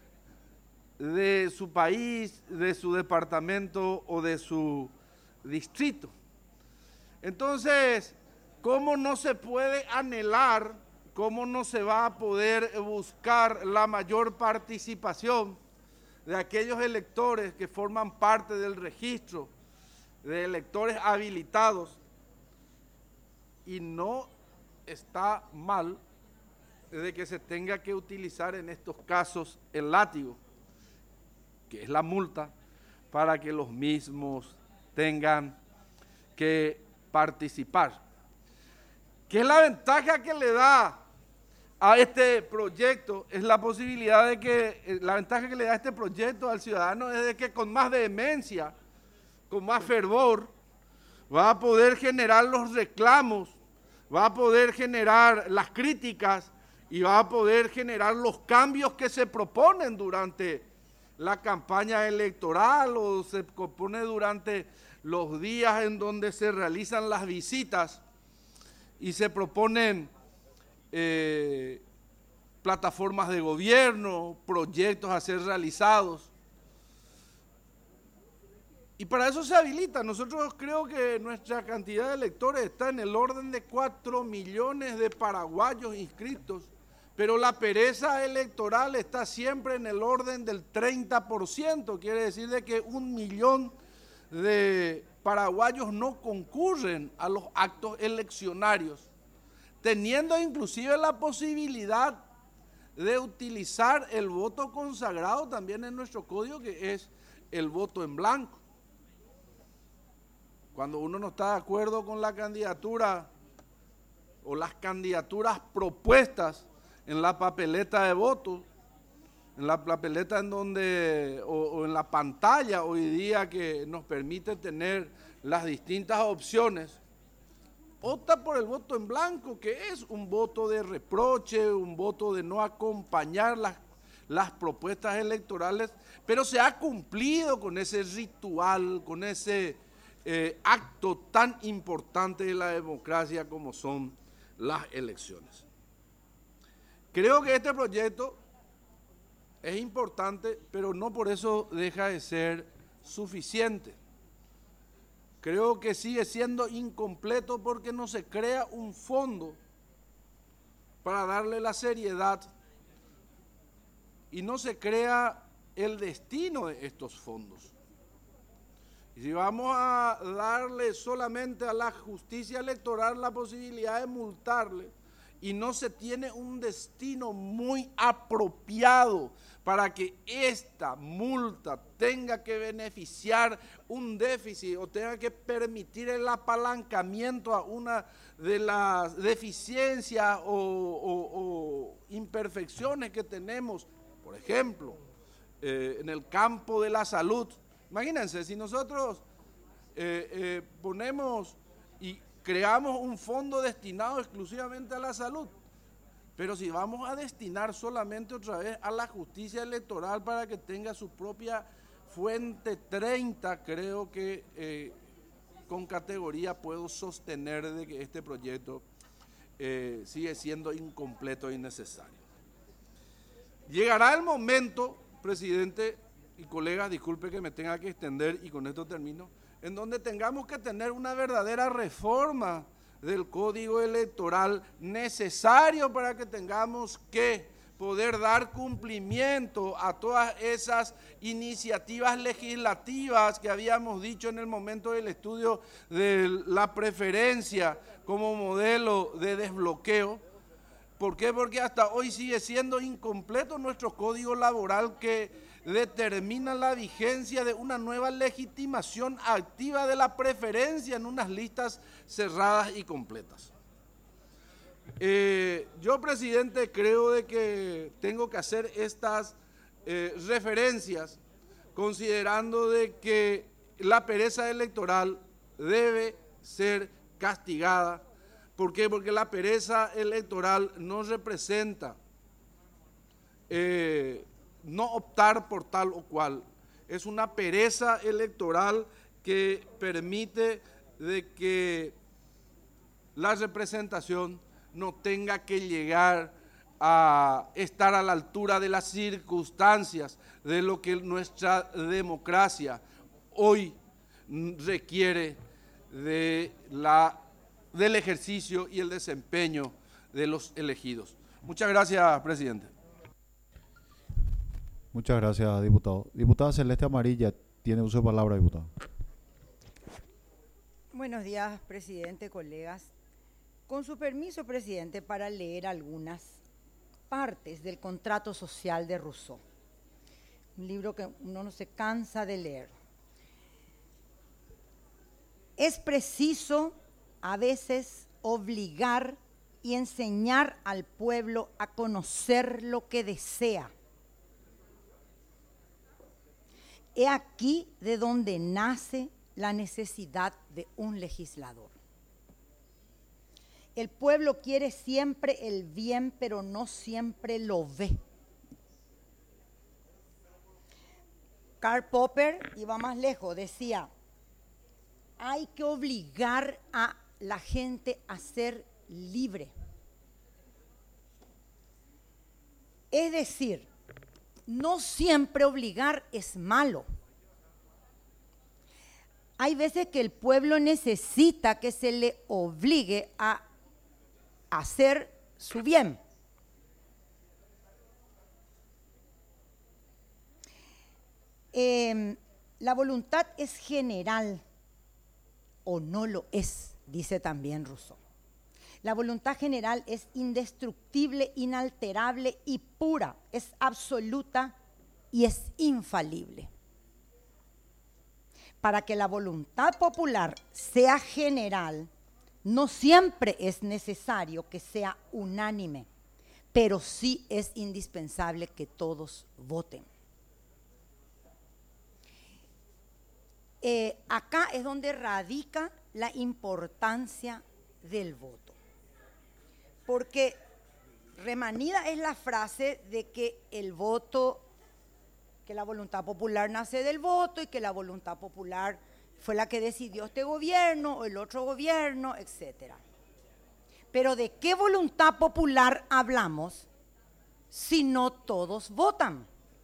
de su país, de su departamento o de su distrito. Entonces, ¿cómo no se puede anhelar, cómo no se va a poder buscar la mayor participación de aquellos electores que forman parte del registro de electores habilitados? Y no está mal de que se tenga que utilizar en estos casos el látigo, que es la multa, para que los mismos tengan que participar. ¿Qué es la ventaja que le da a este proyecto? Es la posibilidad de que, la ventaja que le da este proyecto al ciudadano es de que con más vehemencia, con más fervor, va a poder generar los reclamos, va a poder generar las críticas y va a poder generar los cambios que se proponen durante la campaña electoral o se propone durante los días en donde se realizan las visitas y se proponen eh, plataformas de gobierno, proyectos a ser realizados. Y para eso se habilita. Nosotros creo que nuestra cantidad de electores está en el orden de cuatro millones de paraguayos inscritos, pero la pereza electoral está siempre en el orden del treinta por ciento, quiere decir de que un millón de paraguayos no concurren a los actos eleccionarios, teniendo inclusive la posibilidad de utilizar el voto consagrado también en nuestro código, que es el voto en blanco. Cuando uno no está de acuerdo con la candidatura o las candidaturas propuestas en la papeleta de voto, en la papeleta en donde, o, o en la pantalla hoy día que nos permite tener las distintas opciones, opta por el voto en blanco, que es un voto de reproche, un voto de no acompañar las, las propuestas electorales, pero se ha cumplido con ese ritual, con ese eh, acto tan importante de la democracia como son las elecciones. Creo que este proyecto es importante, pero no por eso deja de ser suficiente. Creo que sigue siendo incompleto porque no se crea un fondo para darle la seriedad y no se crea el destino de estos fondos. Y si vamos a darle solamente a la justicia electoral la posibilidad de multarle y no se tiene un destino muy apropiado para que esta multa tenga que beneficiar un déficit o tenga que permitir el apalancamiento a una de las deficiencias o, o, o imperfecciones que tenemos, por ejemplo, eh, en el campo de la salud. Imagínense, si nosotros eh, eh, ponemos y creamos un fondo destinado exclusivamente a la salud, pero si vamos a destinar solamente otra vez a la justicia electoral para que tenga su propia fuente treinta, creo que eh, con categoría puedo sostener de que este proyecto eh, sigue siendo incompleto e innecesario. Llegará el momento, presidente y colegas, disculpe que me tenga que extender y con esto termino, en donde tengamos que tener una verdadera reforma del Código Electoral necesario para que tengamos que poder dar cumplimiento a todas esas iniciativas legislativas que habíamos dicho en el momento del estudio de la preferencia como modelo de desbloqueo. ¿Por qué? Porque hasta hoy sigue siendo incompleto nuestro código laboral que determina la vigencia de una nueva legitimación activa de la preferencia en unas listas cerradas y completas. Eh, yo, presidente, creo de que tengo que hacer estas eh, referencias considerando de que la pereza electoral debe ser castigada. ¿Por qué? Porque la pereza electoral no representa eh, no optar por tal o cual. Es una pereza electoral que permite de que la representación no tenga que llegar a estar a la altura de las circunstancias de lo que nuestra democracia hoy requiere de la, del ejercicio y el desempeño de los elegidos. Muchas gracias, presidente. Muchas gracias, diputado. Diputada Celeste Amarilla, tiene uso de palabra, diputado. Buenos días, presidente, colegas. Con su permiso, presidente, para leer algunas partes del Contrato Social de Rousseau, un libro que uno no se cansa de leer. Es preciso a veces obligar y enseñar al pueblo a conocer lo que desea. He aquí de donde nace la necesidad de un legislador. El pueblo quiere siempre el bien, pero no siempre lo ve. Karl Popper iba más lejos, decía, hay que obligar a la gente a ser libre. Es decir, no siempre obligar es malo. Hay veces que el pueblo necesita que se le obligue a hacer su bien. Eh, la voluntad es general o no lo es, dice también Rousseau. La voluntad general es indestructible, inalterable y pura, es absoluta y es infalible. Para que la voluntad popular sea general, no siempre es necesario que sea unánime, pero sí es indispensable que todos voten. Eh, acá es donde radica la importancia del voto. Porque remanida es la frase de que el voto, que la voluntad popular nace del voto y que la voluntad popular fue la que decidió este gobierno o el otro gobierno, etcétera. Pero ¿de qué voluntad popular hablamos si no todos votan?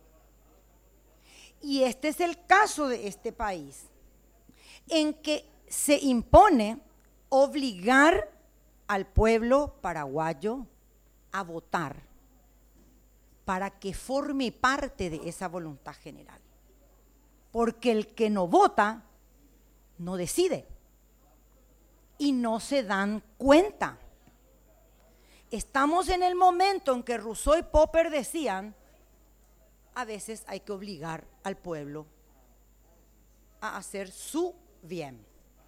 Y este es el caso de este país, en que se impone obligar al pueblo paraguayo a votar para que forme parte de esa voluntad general. Porque el que no vota no decide y no se dan cuenta. Estamos en el momento en que Rousseau y Popper decían, a veces hay que obligar al pueblo a hacer su bien.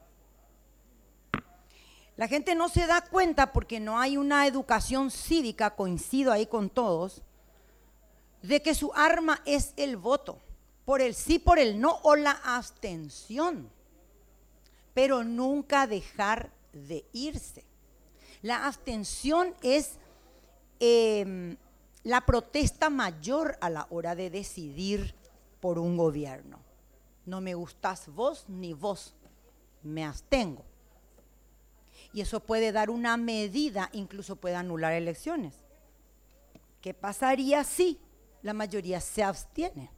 La gente no se da cuenta porque no hay una educación cívica, coincido ahí con todos, de que su arma es el voto, por el sí, por el no o la abstención, pero nunca dejar de irse. La abstención es eh, la protesta mayor a la hora de decidir por un gobierno. No me gustás vos ni vos, me abstengo. Y eso puede dar una medida, incluso puede anular elecciones. ¿Qué pasaría si la mayoría se abstiene?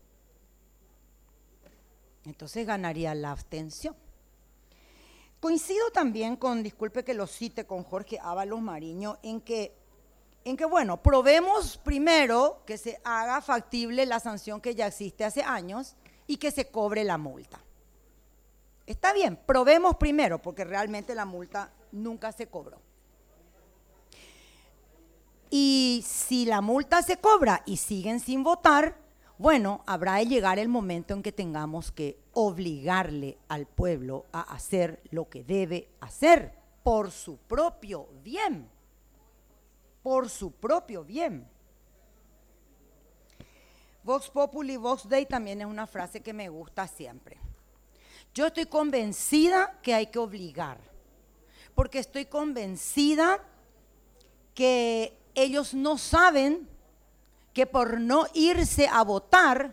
Entonces ganaría la abstención. Coincido también con, disculpe que lo cite, con Jorge Ábalos Mariño, en que, en que, bueno, probemos primero que se haga factible la sanción que ya existe hace años y que se cobre la multa. Está bien, probemos primero, porque realmente la multa nunca se cobró. Y si la multa se cobra y siguen sin votar, bueno, habrá de llegar el momento en que tengamos que obligarle al pueblo a hacer lo que debe hacer por su propio bien, por su propio bien. Vox Populi, Vox Dei también es una frase que me gusta siempre. Yo estoy convencida que hay que obligar, porque estoy convencida que ellos no saben que por no irse a votar,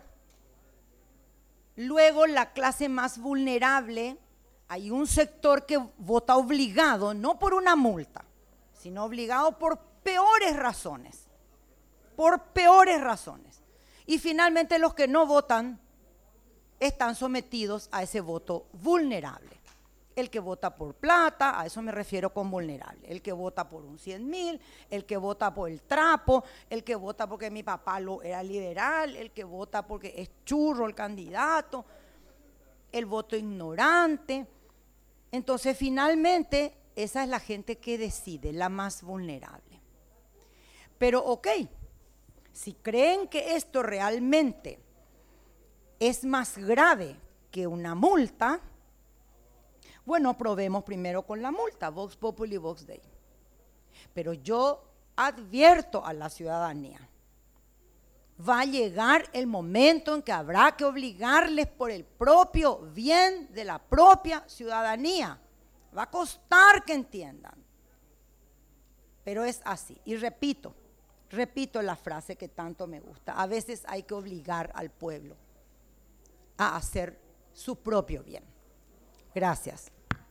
luego la clase más vulnerable, hay un sector que vota obligado, no por una multa, sino obligado por peores razones, por peores razones. Y finalmente los que no votan están sometidos a ese voto vulnerable. El que vota por plata, a eso me refiero con vulnerable. El que vota por un cien mil, el que vota por el trapo, el que vota porque mi papá lo era liberal, el que vota porque es churro el candidato, el voto ignorante. Entonces, finalmente, esa es la gente que decide, la más vulnerable. Pero, ok, si creen que esto realmente es más grave que una multa, bueno, probemos primero con la multa, Vox Populi, Vox Dei. Pero yo advierto a la ciudadanía, va a llegar el momento en que habrá que obligarles por el propio bien de la propia ciudadanía. Va a costar que entiendan, pero es así. Y repito, repito la frase que tanto me gusta, a veces hay que obligar al pueblo a hacer su propio bien. Gracias.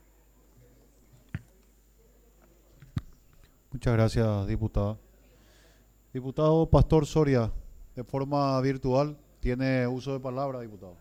Muchas gracias, diputada. Diputado Pastor Soria, de forma virtual, tiene uso de palabra, diputado.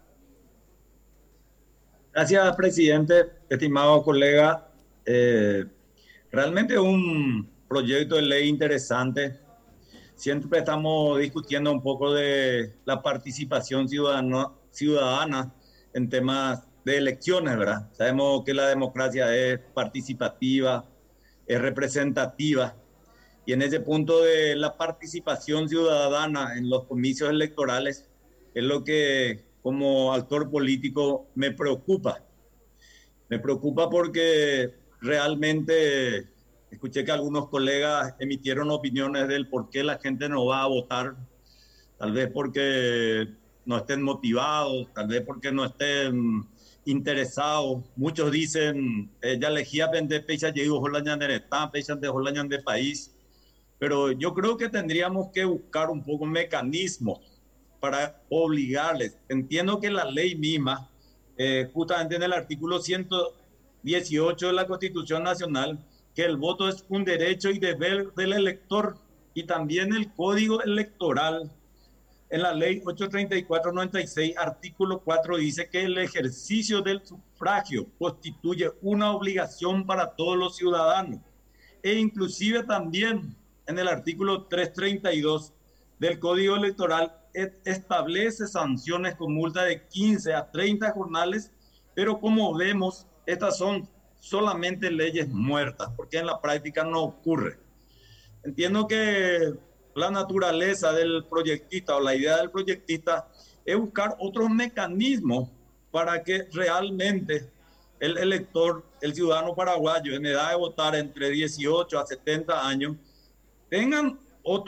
Gracias, presidente. Estimado colega, eh, realmente un proyecto de ley interesante. Siempre estamos discutiendo un poco de la participación ciudadana, ciudadana en temas de elecciones, ¿verdad? Sabemos que la democracia es participativa, es representativa, y en ese punto de la participación ciudadana en los comicios electorales es lo que como actor político me preocupa. Me preocupa porque realmente escuché que algunos colegas emitieron opiniones del por qué la gente no va a votar, tal vez porque no estén motivados, tal vez porque no estén interesados. Muchos dicen, eh, ya elegía pende pecha llegó Jolañan de Netán, pecha de Jolañan de país. Pero yo creo que tendríamos que buscar un poco mecanismos para obligarles. Entiendo que la ley misma, eh, justamente en el artículo ciento dieciocho de la Constitución Nacional, que el voto es un derecho y deber del elector, y también el Código Electoral, en la ley ochocientos treinta y cuatro noventa y seis, artículo cuatro, dice que el ejercicio del sufragio constituye una obligación para todos los ciudadanos. E inclusive también en el artículo trescientos treinta y dos del Código Electoral establece sanciones con multa de quince a treinta jornales, pero como vemos, estas son solamente leyes muertas, porque en la práctica no ocurre. Entiendo que la naturaleza del proyectista o la idea del proyectista es buscar otros mecanismos para que realmente el elector, el ciudadano paraguayo en edad de votar entre dieciocho a setenta años, tengan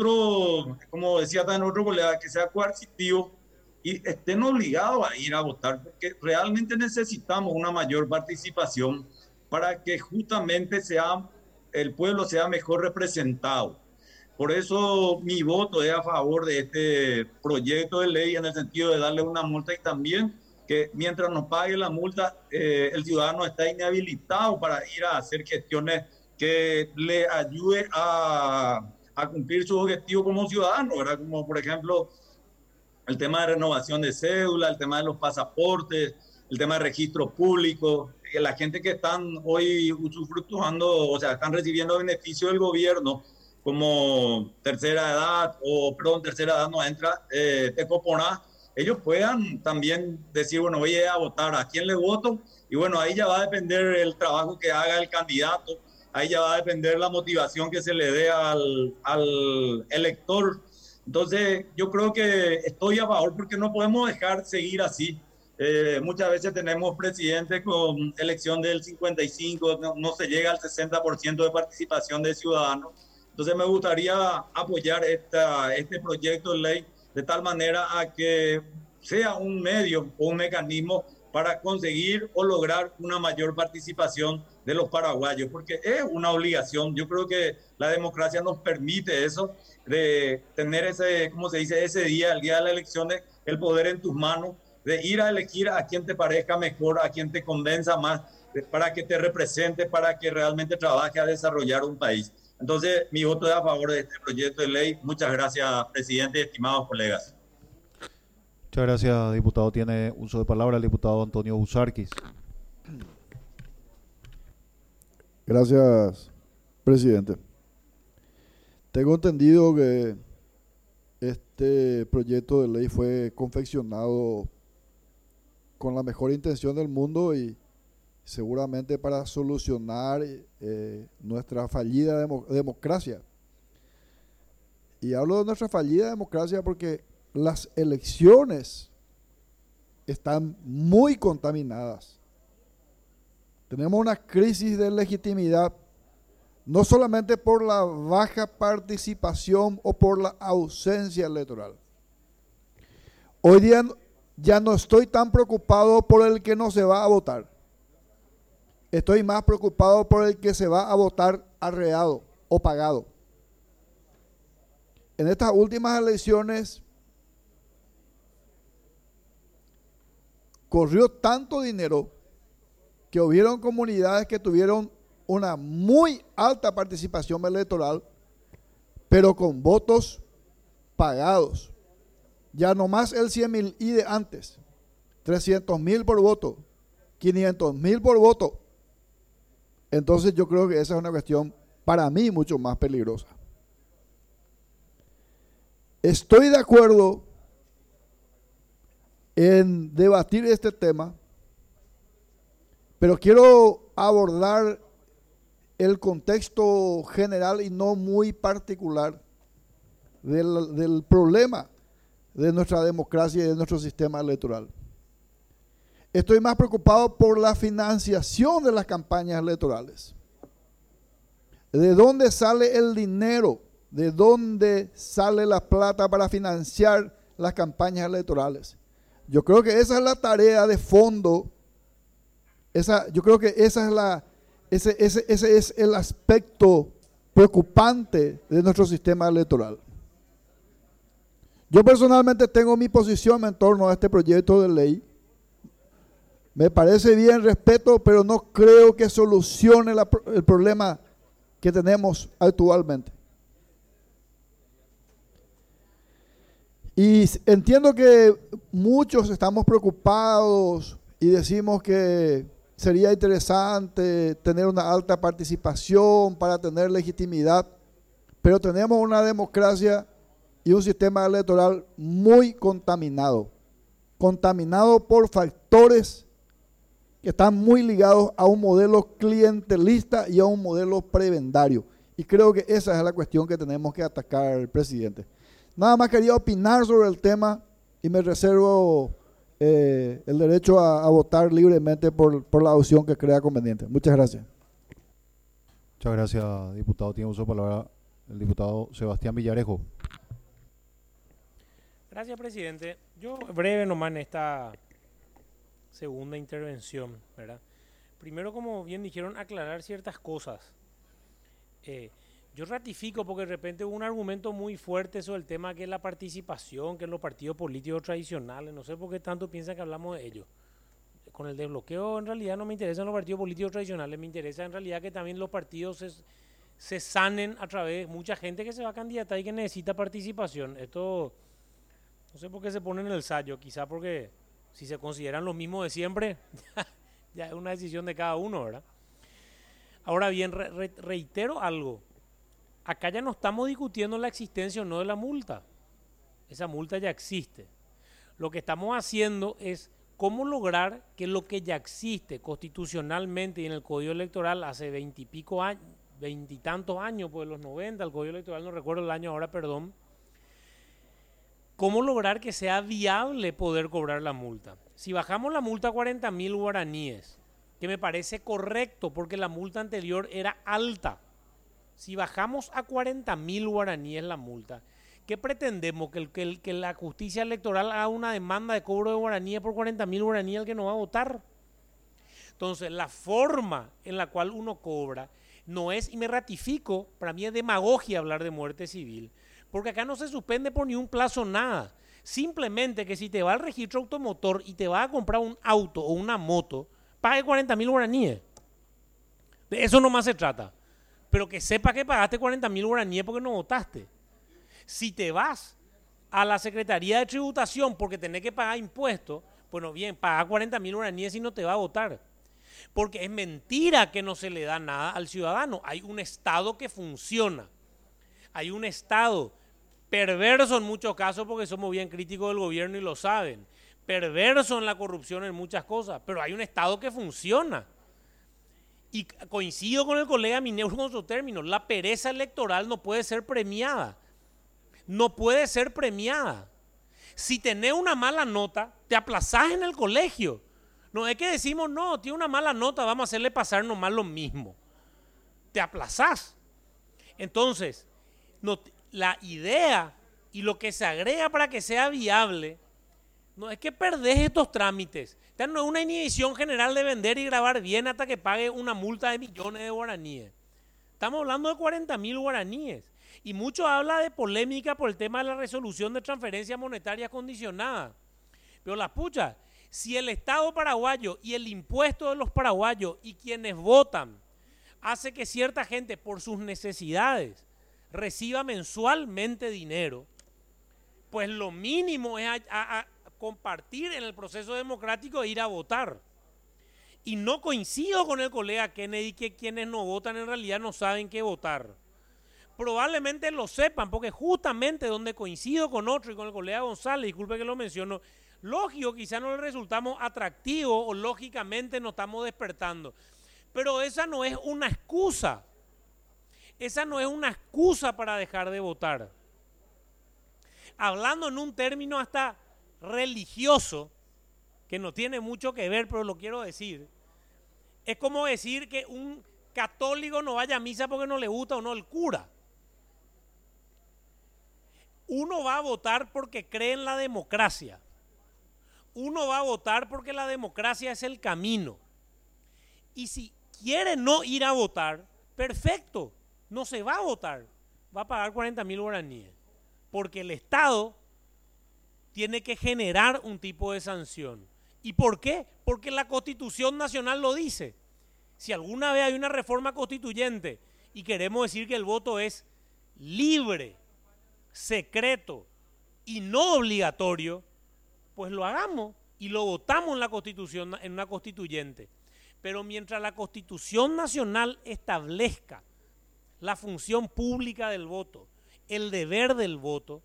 otro, como decía también otro colega, que sea coercitivo y estén obligados a ir a votar, porque realmente necesitamos una mayor participación para que justamente sea, el pueblo sea mejor representado. Por eso mi voto es a favor de este proyecto de ley, en el sentido de darle una multa, y también que mientras nos pague la multa, eh, el ciudadano está inhabilitado para ir a hacer gestiones que le ayude a, a cumplir sus objetivos como ciudadano, ¿verdad? Como por ejemplo el tema de renovación de cédula, el tema de los pasaportes, el tema de registro público, que la gente que están hoy usufructuando, o sea, están recibiendo beneficio del gobierno, como tercera edad, o perdón, tercera edad no entra, eh, Tecoponá, ellos puedan también decir, bueno, voy a votar, ¿a quién le voto? Y bueno, ahí ya va a depender el trabajo que haga el candidato, ahí ya va a depender la motivación que se le dé al, al elector. Entonces, yo creo que estoy a favor, porque no podemos dejar seguir así. Eh, muchas veces tenemos presidentes con elección del cincuenta y cinco, no, no se llega al sesenta por ciento de participación de ciudadanos. Entonces me gustaría apoyar esta, este proyecto de ley de tal manera a que sea un medio o un mecanismo para conseguir o lograr una mayor participación de los paraguayos, porque es una obligación. Yo creo que la democracia nos permite eso, de tener ese, ¿cómo se dice?, ese día, el día de las elecciones, el poder en tus manos, de ir a elegir a quien te parezca mejor, a quien te convenza más, para que te represente, para que realmente trabaje a desarrollar un país. Entonces, mi voto es a favor de este proyecto de ley. Muchas gracias, presidente y estimados colegas. Muchas gracias, diputado. Tiene uso de palabra el diputado Antonio Busarquis. Gracias, presidente. Tengo entendido que este proyecto de ley fue confeccionado con la mejor intención del mundo y seguramente para solucionar eh, nuestra fallida demo, democracia. Y hablo de nuestra fallida democracia porque las elecciones están muy contaminadas. Tenemos una crisis de legitimidad, no solamente por la baja participación o por la ausencia electoral. Hoy día ya no estoy tan preocupado por el que no se va a votar. Estoy más preocupado por el que se va a votar arreado o pagado. En estas últimas elecciones corrió tanto dinero que hubieron comunidades que tuvieron una muy alta participación electoral, pero con votos pagados. Ya no más el cien mil y de antes, trescientos mil por voto, quinientos mil por voto. Entonces yo creo que esa es una cuestión para mí mucho más peligrosa. Estoy de acuerdo en debatir este tema, pero quiero abordar el contexto general y no muy particular del, del problema de nuestra democracia y de nuestro sistema electoral. Estoy más preocupado por la financiación de las campañas electorales. ¿De dónde sale el dinero? ¿De dónde sale la plata para financiar las campañas electorales? Yo creo que esa es la tarea de fondo Esa, yo creo que esa es la, ese, ese, ese es el aspecto preocupante de nuestro sistema electoral. Yo personalmente tengo mi posición en torno a este proyecto de ley. Me parece bien, respeto, pero no creo que solucione la, el problema que tenemos actualmente. Y entiendo que muchos estamos preocupados y decimos que sería interesante tener una alta participación para tener legitimidad, pero tenemos una democracia y un sistema electoral muy contaminado, contaminado por factores que están muy ligados a un modelo clientelista y a un modelo prebendario. Y creo que esa es la cuestión que tenemos que atacar, presidente. Nada más quería opinar sobre el tema y me reservo eh, el derecho a, a votar libremente por, por la opción que crea conveniente. Muchas gracias. Muchas gracias, diputado. Tiene uso de palabra el diputado Sebastián Villarejo. Gracias, presidente. Yo breve nomás en esta segunda intervención, ¿verdad? Primero, como bien dijeron, aclarar ciertas cosas. Eh, yo ratifico porque de repente hubo un argumento muy fuerte sobre el tema que es la participación, que en los partidos políticos tradicionales, no sé por qué tanto piensan que hablamos de ello. Con el desbloqueo en realidad no me interesan los partidos políticos tradicionales, me interesa en realidad que también los partidos se, se sanen a través de mucha gente que se va a candidatar y que necesita participación. Esto no sé por qué se pone en el sayo, quizá porque si se consideran los mismos de siempre, ya es una decisión de cada uno, ¿verdad? Ahora bien, re, re, reitero algo. Acá ya no estamos discutiendo la existencia o no de la multa. Esa multa ya existe. Lo que estamos haciendo es cómo lograr que lo que ya existe constitucionalmente y en el Código Electoral hace veintipico años, veintitantos años, pues los noventa, el Código Electoral, no recuerdo el año ahora, perdón, cómo lograr que sea viable poder cobrar la multa. Si bajamos la multa a cuarenta mil guaraníes, que me parece correcto porque la multa anterior era alta, si bajamos a cuarenta mil guaraníes la multa, ¿qué pretendemos? ¿Que, el, que, el, que la justicia electoral haga una demanda de cobro de guaraníes por cuarenta mil guaraníes al que no va a votar? Entonces, la forma en la cual uno cobra no es, y me ratifico, para mí es demagogia hablar de muerte civil, porque acá no se suspende por ni un plazo nada. Simplemente que si te va al registro automotor y te vas a comprar un auto o una moto, pague cuarenta mil guaraníes. De eso nomás se trata. Pero que sepa que pagaste cuarenta mil guaraníes porque no votaste. Si te vas a la Secretaría de Tributación porque tenés que pagar impuestos, bueno, bien, paga cuarenta mil guaraníes y no te va a votar. Porque es mentira que no se le da nada al ciudadano. Hay un Estado que funciona. Hay un Estado perverso en muchos casos, porque somos bien críticos del gobierno y lo saben. Perverso en la corrupción en muchas cosas, pero hay un Estado que funciona. Y coincido con el colega Minero con su término, la pereza electoral no puede ser premiada. No puede ser premiada. Si tenés una mala nota, te aplazás en el colegio. No es que decimos, no, tiene una mala nota, vamos a hacerle pasar nomás lo mismo. Te aplazás. Entonces, no, la idea y lo que se agrega para que sea viable, no es que perdés estos trámites. Esta no es una inhibición general de vender y grabar bien hasta que pague una multa de millones de guaraníes. Estamos hablando de cuarenta mil guaraníes. Y mucho habla de polémica por el tema de la resolución de transferencias monetarias condicionadas. Pero la pucha, si el Estado paraguayo y el impuesto de los paraguayos y quienes votan hace que cierta gente por sus necesidades reciba mensualmente dinero, pues lo mínimo es a, a, a compartir en el proceso democrático e ir a votar. Y no coincido con el colega Kennedy que quienes no votan en realidad no saben qué votar. Probablemente lo sepan, porque justamente donde coincido con otro y con el colega González, disculpe que lo menciono, lógico, quizá no le resultamos atractivos o lógicamente nos estamos despertando. Pero esa no es una excusa. Esa no es una excusa para dejar de votar. Hablando en un término hasta religioso, que no tiene mucho que ver, pero lo quiero decir, es como decir que un católico no vaya a misa porque no le gusta o no el cura. Uno va a votar porque cree en la democracia. Uno va a votar porque la democracia es el camino. Y si quiere no ir a votar, perfecto, no se va a votar, va a pagar cuarenta mil guaraníes, porque el Estado tiene que generar un tipo de sanción. ¿Y por qué? Porque la Constitución Nacional lo dice. Si alguna vez hay una reforma constituyente y queremos decir que el voto es libre, secreto y no obligatorio, pues lo hagamos y lo votamos en la Constitución, en una constituyente. Pero mientras la Constitución Nacional establezca la función pública del voto, el deber del voto,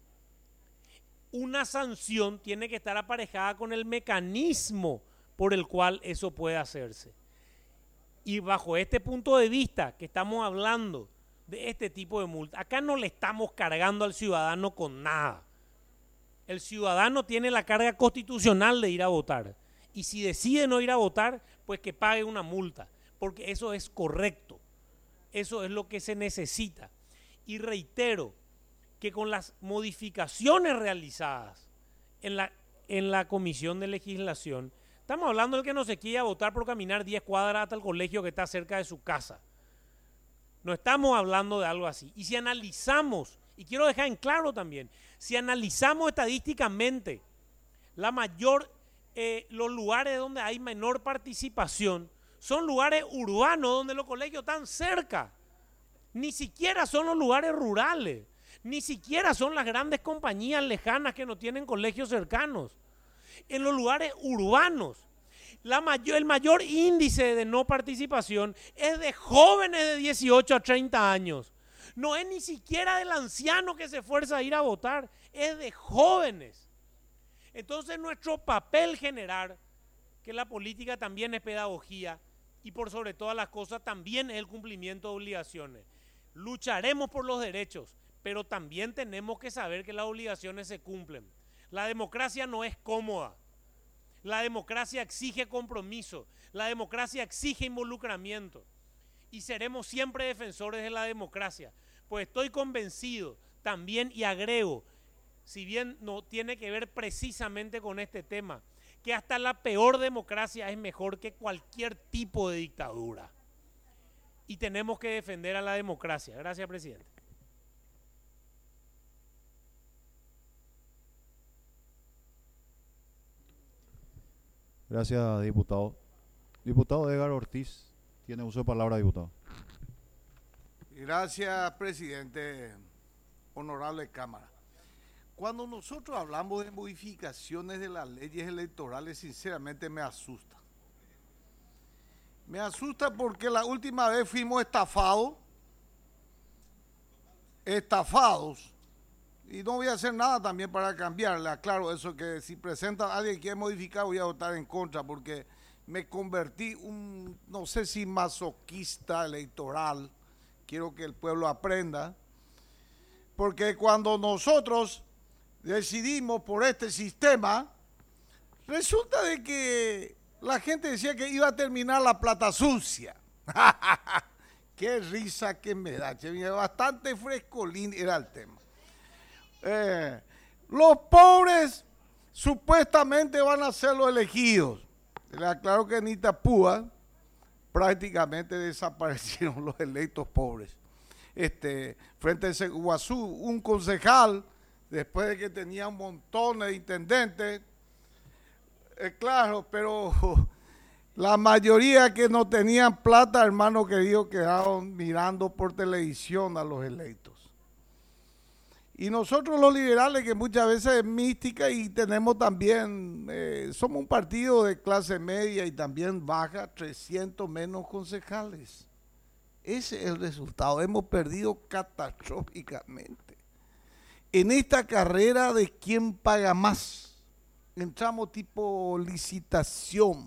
una sanción tiene que estar aparejada con el mecanismo por el cual eso puede hacerse. Y bajo este punto de vista que estamos hablando de este tipo de multa, acá no le estamos cargando al ciudadano con nada. El ciudadano tiene la carga constitucional de ir a votar. Y si decide no ir a votar, pues que pague una multa, porque eso es correcto. Eso es lo que se necesita. Y reitero que con las modificaciones realizadas en la, en la Comisión de Legislación, estamos hablando del que no se quiera votar por caminar diez cuadras hasta el colegio que está cerca de su casa. No estamos hablando de algo así. Y si analizamos, y quiero dejar en claro también, si analizamos estadísticamente la mayor, eh, los lugares donde hay menor participación, son lugares urbanos donde los colegios están cerca. Ni siquiera son los lugares rurales. Ni siquiera son las grandes compañías lejanas que no tienen colegios cercanos. En los lugares urbanos, la mayor, el mayor índice de no participación es de jóvenes de dieciocho a treinta años. No es ni siquiera del anciano que se esfuerza a ir a votar, es de jóvenes. Entonces nuestro papel generar que la política también es pedagogía y por sobre todas las cosas también es el cumplimiento de obligaciones. Lucharemos por los derechos, pero también tenemos que saber que las obligaciones se cumplen. La democracia no es cómoda. La democracia exige compromiso. La democracia exige involucramiento. Y seremos siempre defensores de la democracia. Pues estoy convencido también y agrego, si bien no tiene que ver precisamente con este tema, que hasta la peor democracia es mejor que cualquier tipo de dictadura. Y tenemos que defender a la democracia. Gracias, presidente. Gracias, diputado. Diputado Edgar Ortiz, tiene uso de palabra, diputado. Gracias, presidente. Honorable Cámara. Cuando nosotros hablamos de modificaciones de las leyes electorales, sinceramente me asusta. Me asusta porque la última vez fuimos estafados, estafados, y no voy a hacer nada también para cambiarle, aclaro eso, que si presenta a alguien que quiere modificar voy a votar en contra, porque me convertí un, no sé si masoquista electoral, quiero que el pueblo aprenda, porque cuando nosotros decidimos por este sistema, resulta de que la gente decía que iba a terminar la plata sucia. Qué risa que me da, che, bastante frescolín era el tema. Eh, los pobres supuestamente van a ser los elegidos. Le aclaro que en Itapúa prácticamente desaparecieron los electos pobres. Este, frente a Guazú, un concejal, después de que tenía un montón de intendentes, eh, claro, pero la mayoría que no tenían plata, hermano querido, quedaron mirando por televisión a los electos. Y nosotros los liberales, que muchas veces es mística y tenemos también, eh, somos un partido de clase media y también baja, trescientos menos concejales. Ese es el resultado, hemos perdido catastróficamente. En esta carrera de quién paga más, entramos tipo licitación.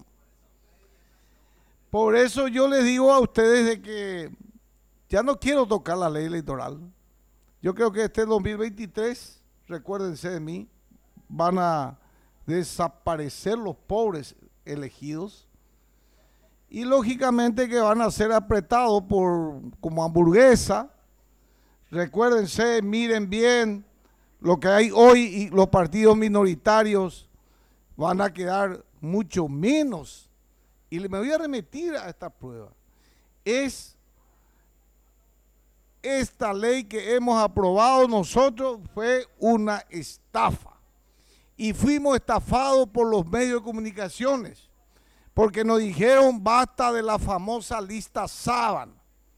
Por eso yo les digo a ustedes de que ya no quiero tocar la ley electoral. Yo creo que este dos mil veintitrés, recuérdense de mí, van a desaparecer los pobres elegidos y lógicamente que van a ser apretados por como hamburguesa. Recuérdense, miren bien lo que hay hoy y los partidos minoritarios van a quedar mucho menos y me voy a remitir a esta prueba, es esta ley que hemos aprobado nosotros fue una estafa. Y fuimos estafados por los medios de comunicaciones, porque nos dijeron basta de la famosa lista sábana.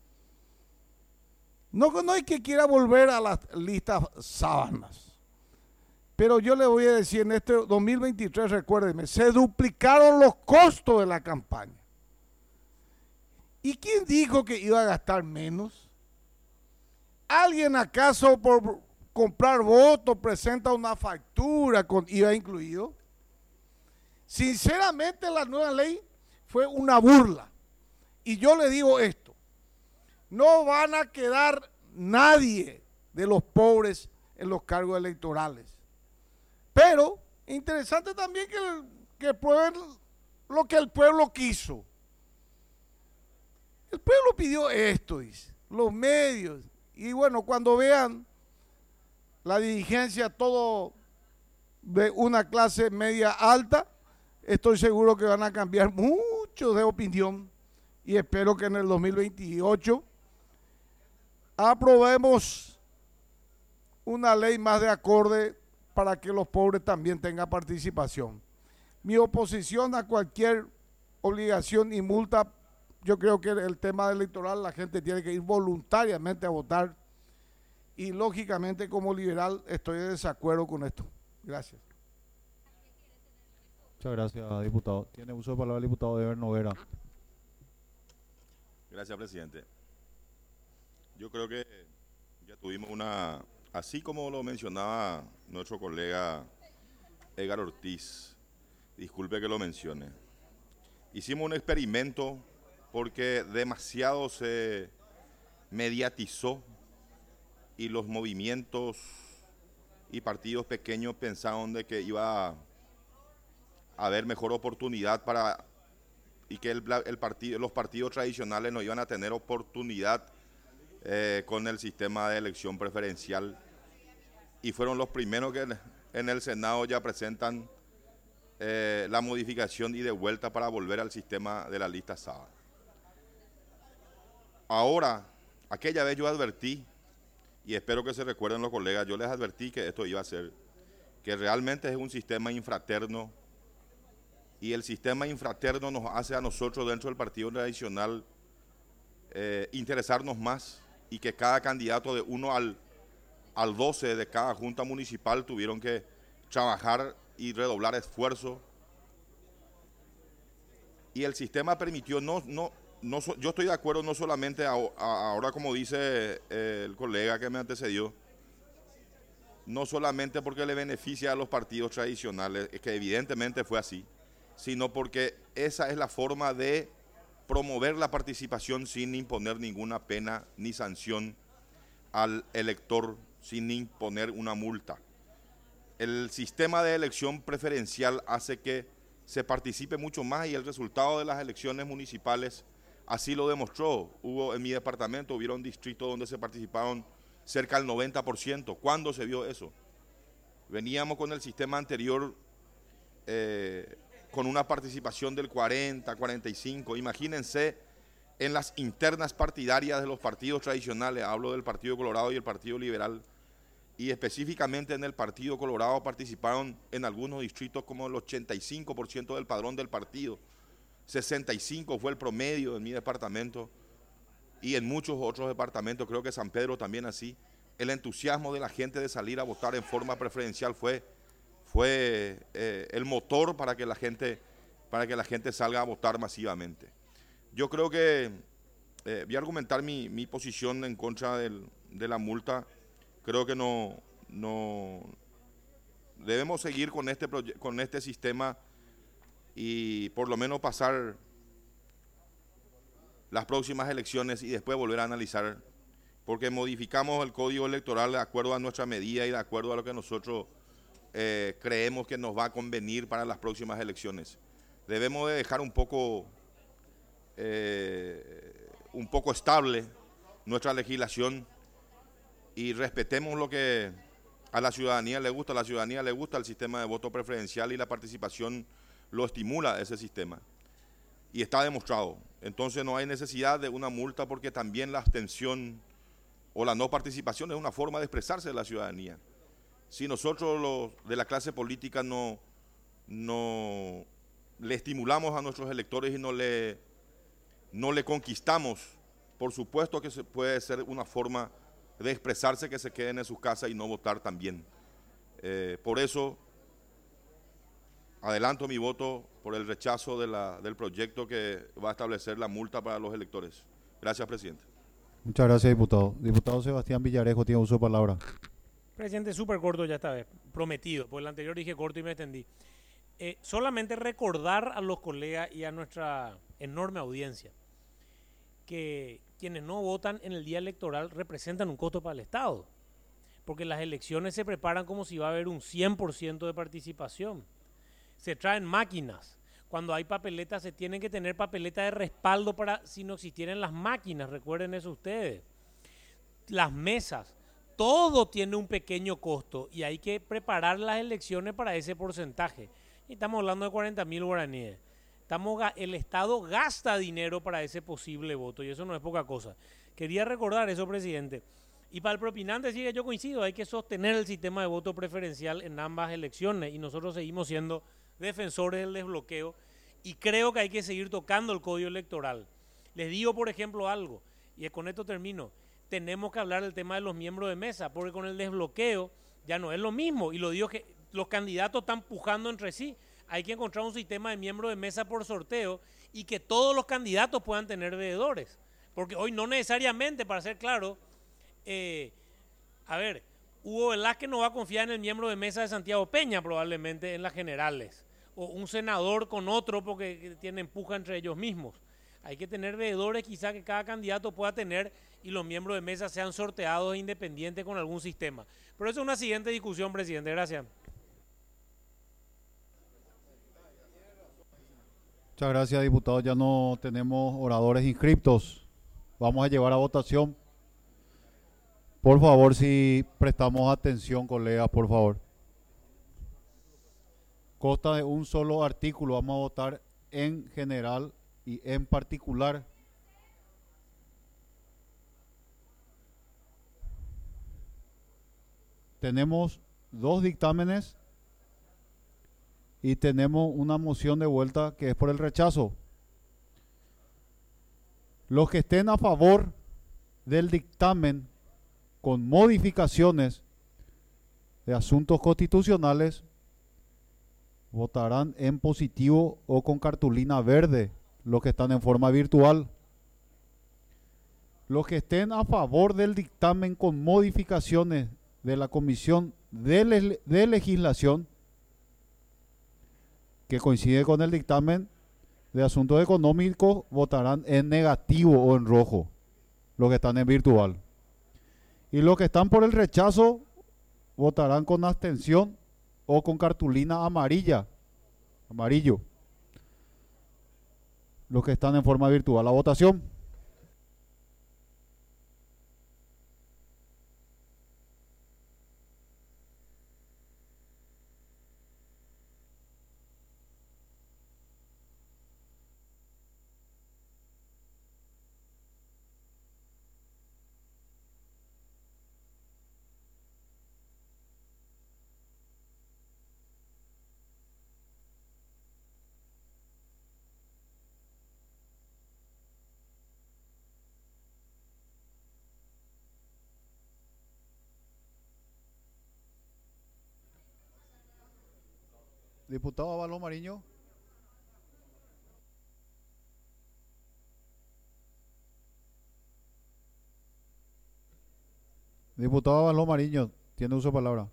No, no es que quiera volver a las listas sábanas, pero yo le voy a decir, en este dos mil veintitrés, recuérdenme, se duplicaron los costos de la campaña. ¿Y quién dijo que iba a gastar menos? ¿Alguien acaso por comprar votos presenta una factura con I V A incluido? Sinceramente, la nueva ley fue una burla. Y yo le digo esto, no van a quedar nadie de los pobres en los cargos electorales. Pero, interesante también que, que prueben lo que el pueblo quiso. El pueblo pidió esto, dice, los medios. Y bueno, cuando vean la dirigencia todo de una clase media alta, estoy seguro que van a cambiar mucho de opinión y espero que en el dos mil veintiocho aprobemos una ley más de acorde para que los pobres también tengan participación. Mi oposición a cualquier obligación y multa, yo creo que el tema electoral la gente tiene que ir voluntariamente a votar y lógicamente como liberal estoy de desacuerdo con esto. Gracias. Muchas gracias, diputado. Tiene uso de palabra el diputado Eber Noguera. Gracias, presidente. Yo creo que ya tuvimos una, así como lo mencionaba nuestro colega Edgar Ortiz, disculpe que lo mencione, hicimos un experimento porque demasiado se mediatizó y los movimientos y partidos pequeños pensaron de que iba a haber mejor oportunidad para y que el, el partido, los partidos tradicionales no iban a tener oportunidad eh, con el sistema de elección preferencial y fueron los primeros que en el Senado ya presentan eh, la modificación y de vuelta para volver al sistema de la lista sábana. Ahora, aquella vez yo advertí, y espero que se recuerden los colegas, yo les advertí que esto iba a ser, que realmente es un sistema infraterno, y el sistema infraterno nos hace a nosotros dentro del partido tradicional eh, interesarnos más, y que cada candidato de uno al, al doce de cada junta municipal tuvieron que trabajar y redoblar esfuerzo, y el sistema permitió no... no No, yo estoy de acuerdo no solamente a, a, ahora como dice eh, el colega que me antecedió, no solamente porque le beneficia a los partidos tradicionales, que evidentemente fue así, sino porque esa es la forma de promover la participación sin imponer ninguna pena ni sanción al elector, sin imponer una multa. El sistema de elección preferencial hace que se participe mucho más y el resultado de las elecciones municipales así lo demostró. Hubo en mi departamento, hubieron distritos donde se participaron cerca del noventa por ciento. ¿Cuándo se vio eso? Veníamos con el sistema anterior eh, con una participación del cuarenta, cuarenta y cinco. Imagínense en las internas partidarias de los partidos tradicionales, hablo del Partido Colorado y el Partido Liberal, y específicamente en el Partido Colorado participaron en algunos distritos como el ochenta y cinco por ciento del padrón del partido. sesenta y cinco fue el promedio en mi departamento y en muchos otros departamentos, creo que San Pedro también así. El entusiasmo de la gente de salir a votar en forma preferencial fue, fue eh, el motor para que, la gente, para que la gente salga a votar masivamente. Yo creo que, eh, voy a argumentar mi, mi posición en contra del, de la multa, creo que no, no debemos seguir con este, con este sistema y por lo menos pasar las próximas elecciones y después volver a analizar, porque modificamos el código electoral de acuerdo a nuestra medida y de acuerdo a lo que nosotros eh, creemos que nos va a convenir para las próximas elecciones. Debemos de dejar un poco, eh, un poco estable nuestra legislación y respetemos lo que a la ciudadanía le gusta. A la ciudadanía le gusta el sistema de voto preferencial y la participación lo estimula ese sistema. y está demostrado. Entonces no hay necesidad de una multa porque también la abstención o la no participación es una forma de expresarse de la ciudadanía. Si nosotros los de la clase política no, no le estimulamos a nuestros electores y no le, no le conquistamos, por supuesto que se puede ser una forma de expresarse que se queden en sus casas y no votar también. Eh, por eso adelanto mi voto por el rechazo de la, del proyecto que va a establecer la multa para los electores. Gracias, presidente. Muchas gracias, diputado. Diputado Sebastián Villarejo tiene uso de palabra. Presidente, súper corto ya esta vez, prometido, porque el anterior dije corto y me extendí. Eh, solamente recordar a los colegas y a nuestra enorme audiencia que quienes no votan en el día electoral representan un costo para el Estado, porque las elecciones se preparan como si va a haber un cien por ciento de participación. Se traen máquinas. Cuando hay papeletas se tienen que tener papeletas de respaldo para si no existieran las máquinas, recuerden eso ustedes. Las mesas, todo tiene un pequeño costo y hay que preparar las elecciones para ese porcentaje. Y estamos hablando de cuarenta mil guaraníes. Estamos, el Estado gasta dinero para ese posible voto y eso no es poca cosa. Quería recordar eso, presidente. Y para el propinante, sí, yo coincido, hay que sostener el sistema de voto preferencial en ambas elecciones y nosotros seguimos siendo defensores del desbloqueo y creo que hay que seguir tocando el código electoral. Les digo, por ejemplo, algo, y con esto termino, tenemos que hablar del tema de los miembros de mesa, porque con el desbloqueo ya no es lo mismo, y lo digo que los candidatos están pujando entre sí, hay que encontrar un sistema de miembros de mesa por sorteo y que todos los candidatos puedan tener veedores, porque hoy no necesariamente, para ser claro, eh, a ver, Hugo Velázquez no va a confiar en el miembro de mesa de Santiago Peña probablemente en las generales, o un senador con otro porque tiene empuja entre ellos mismos. Hay que tener veedores quizá que cada candidato pueda tener y los miembros de mesa sean sorteados e independientes con algún sistema. Pero eso es una siguiente discusión, presidente. Gracias. Muchas gracias, diputado. Ya no tenemos oradores inscriptos. Vamos a llevar a votación. Por favor, si prestamos atención, colegas, por favor. Consta de un solo artículo. Vamos a votar en general y en particular. Tenemos dos dictámenes y tenemos una moción de vuelta que es por el rechazo. Los que estén a favor del dictamen con modificaciones de asuntos constitucionales votarán en positivo o con cartulina verde, los que están en forma virtual. Los que estén a favor del dictamen con modificaciones de la Comisión de, Le- de Legislación, que coincide con el dictamen de asuntos económicos, votarán en negativo o en rojo, los que están en virtual. Y los que están por el rechazo votarán con abstención o con cartulina amarilla, amarillo, los que están en forma virtual. La votación. Diputado Avalón Mariño. Diputado Avalón Mariño, tiene uso de palabra.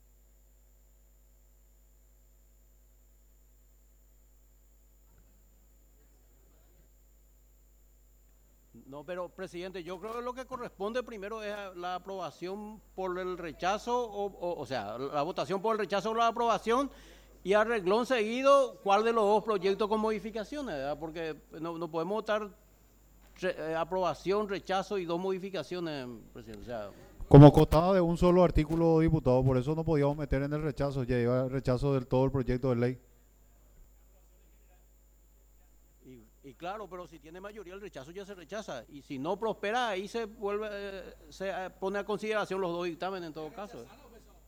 No, pero presidente, yo creo que lo que corresponde primero es la aprobación por el rechazo, o, o, o sea, la votación por el rechazo o la aprobación, y a renglón seguido, ¿cuál de los dos proyectos con modificaciones? ¿Verdad? Porque no, no podemos votar re, eh, aprobación, rechazo y dos modificaciones, presidente. O sea, Como costaba de un solo artículo, diputado, por eso no podíamos meter en el rechazo, ya iba el rechazo del todo el proyecto de ley. y, Y claro, pero si tiene mayoría el rechazo ya se rechaza. Y si no prospera, ahí se vuelve, eh, se eh, pone a consideración los dos dictámenes en todo caso. ¿eh?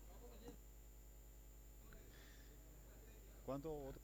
¿Cuánto votos?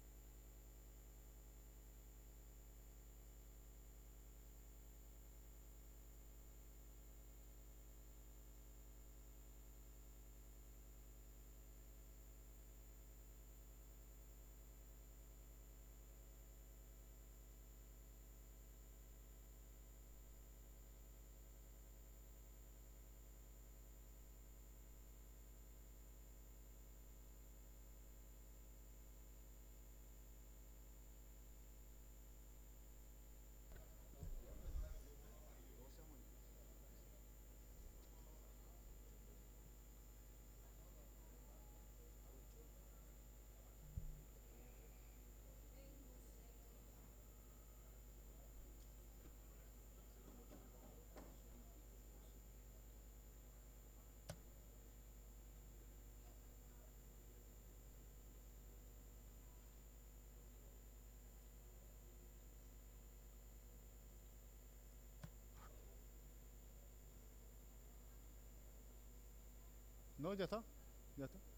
No, ya está, ya está.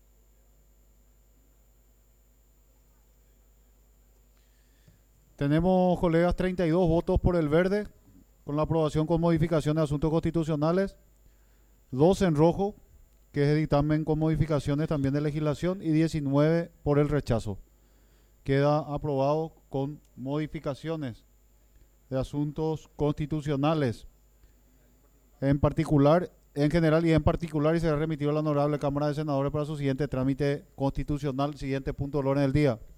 Tenemos, colegas, treinta y dos votos por el verde, con la aprobación con modificación de asuntos constitucionales, dos en rojo, que es el dictamen con modificaciones también de legislación, y diecinueve por el rechazo. Queda aprobado con modificaciones de asuntos constitucionales, en particular, en general y en particular, y será remitido a la Honorable Cámara de Senadores para su siguiente trámite constitucional. Siguiente punto del orden del día.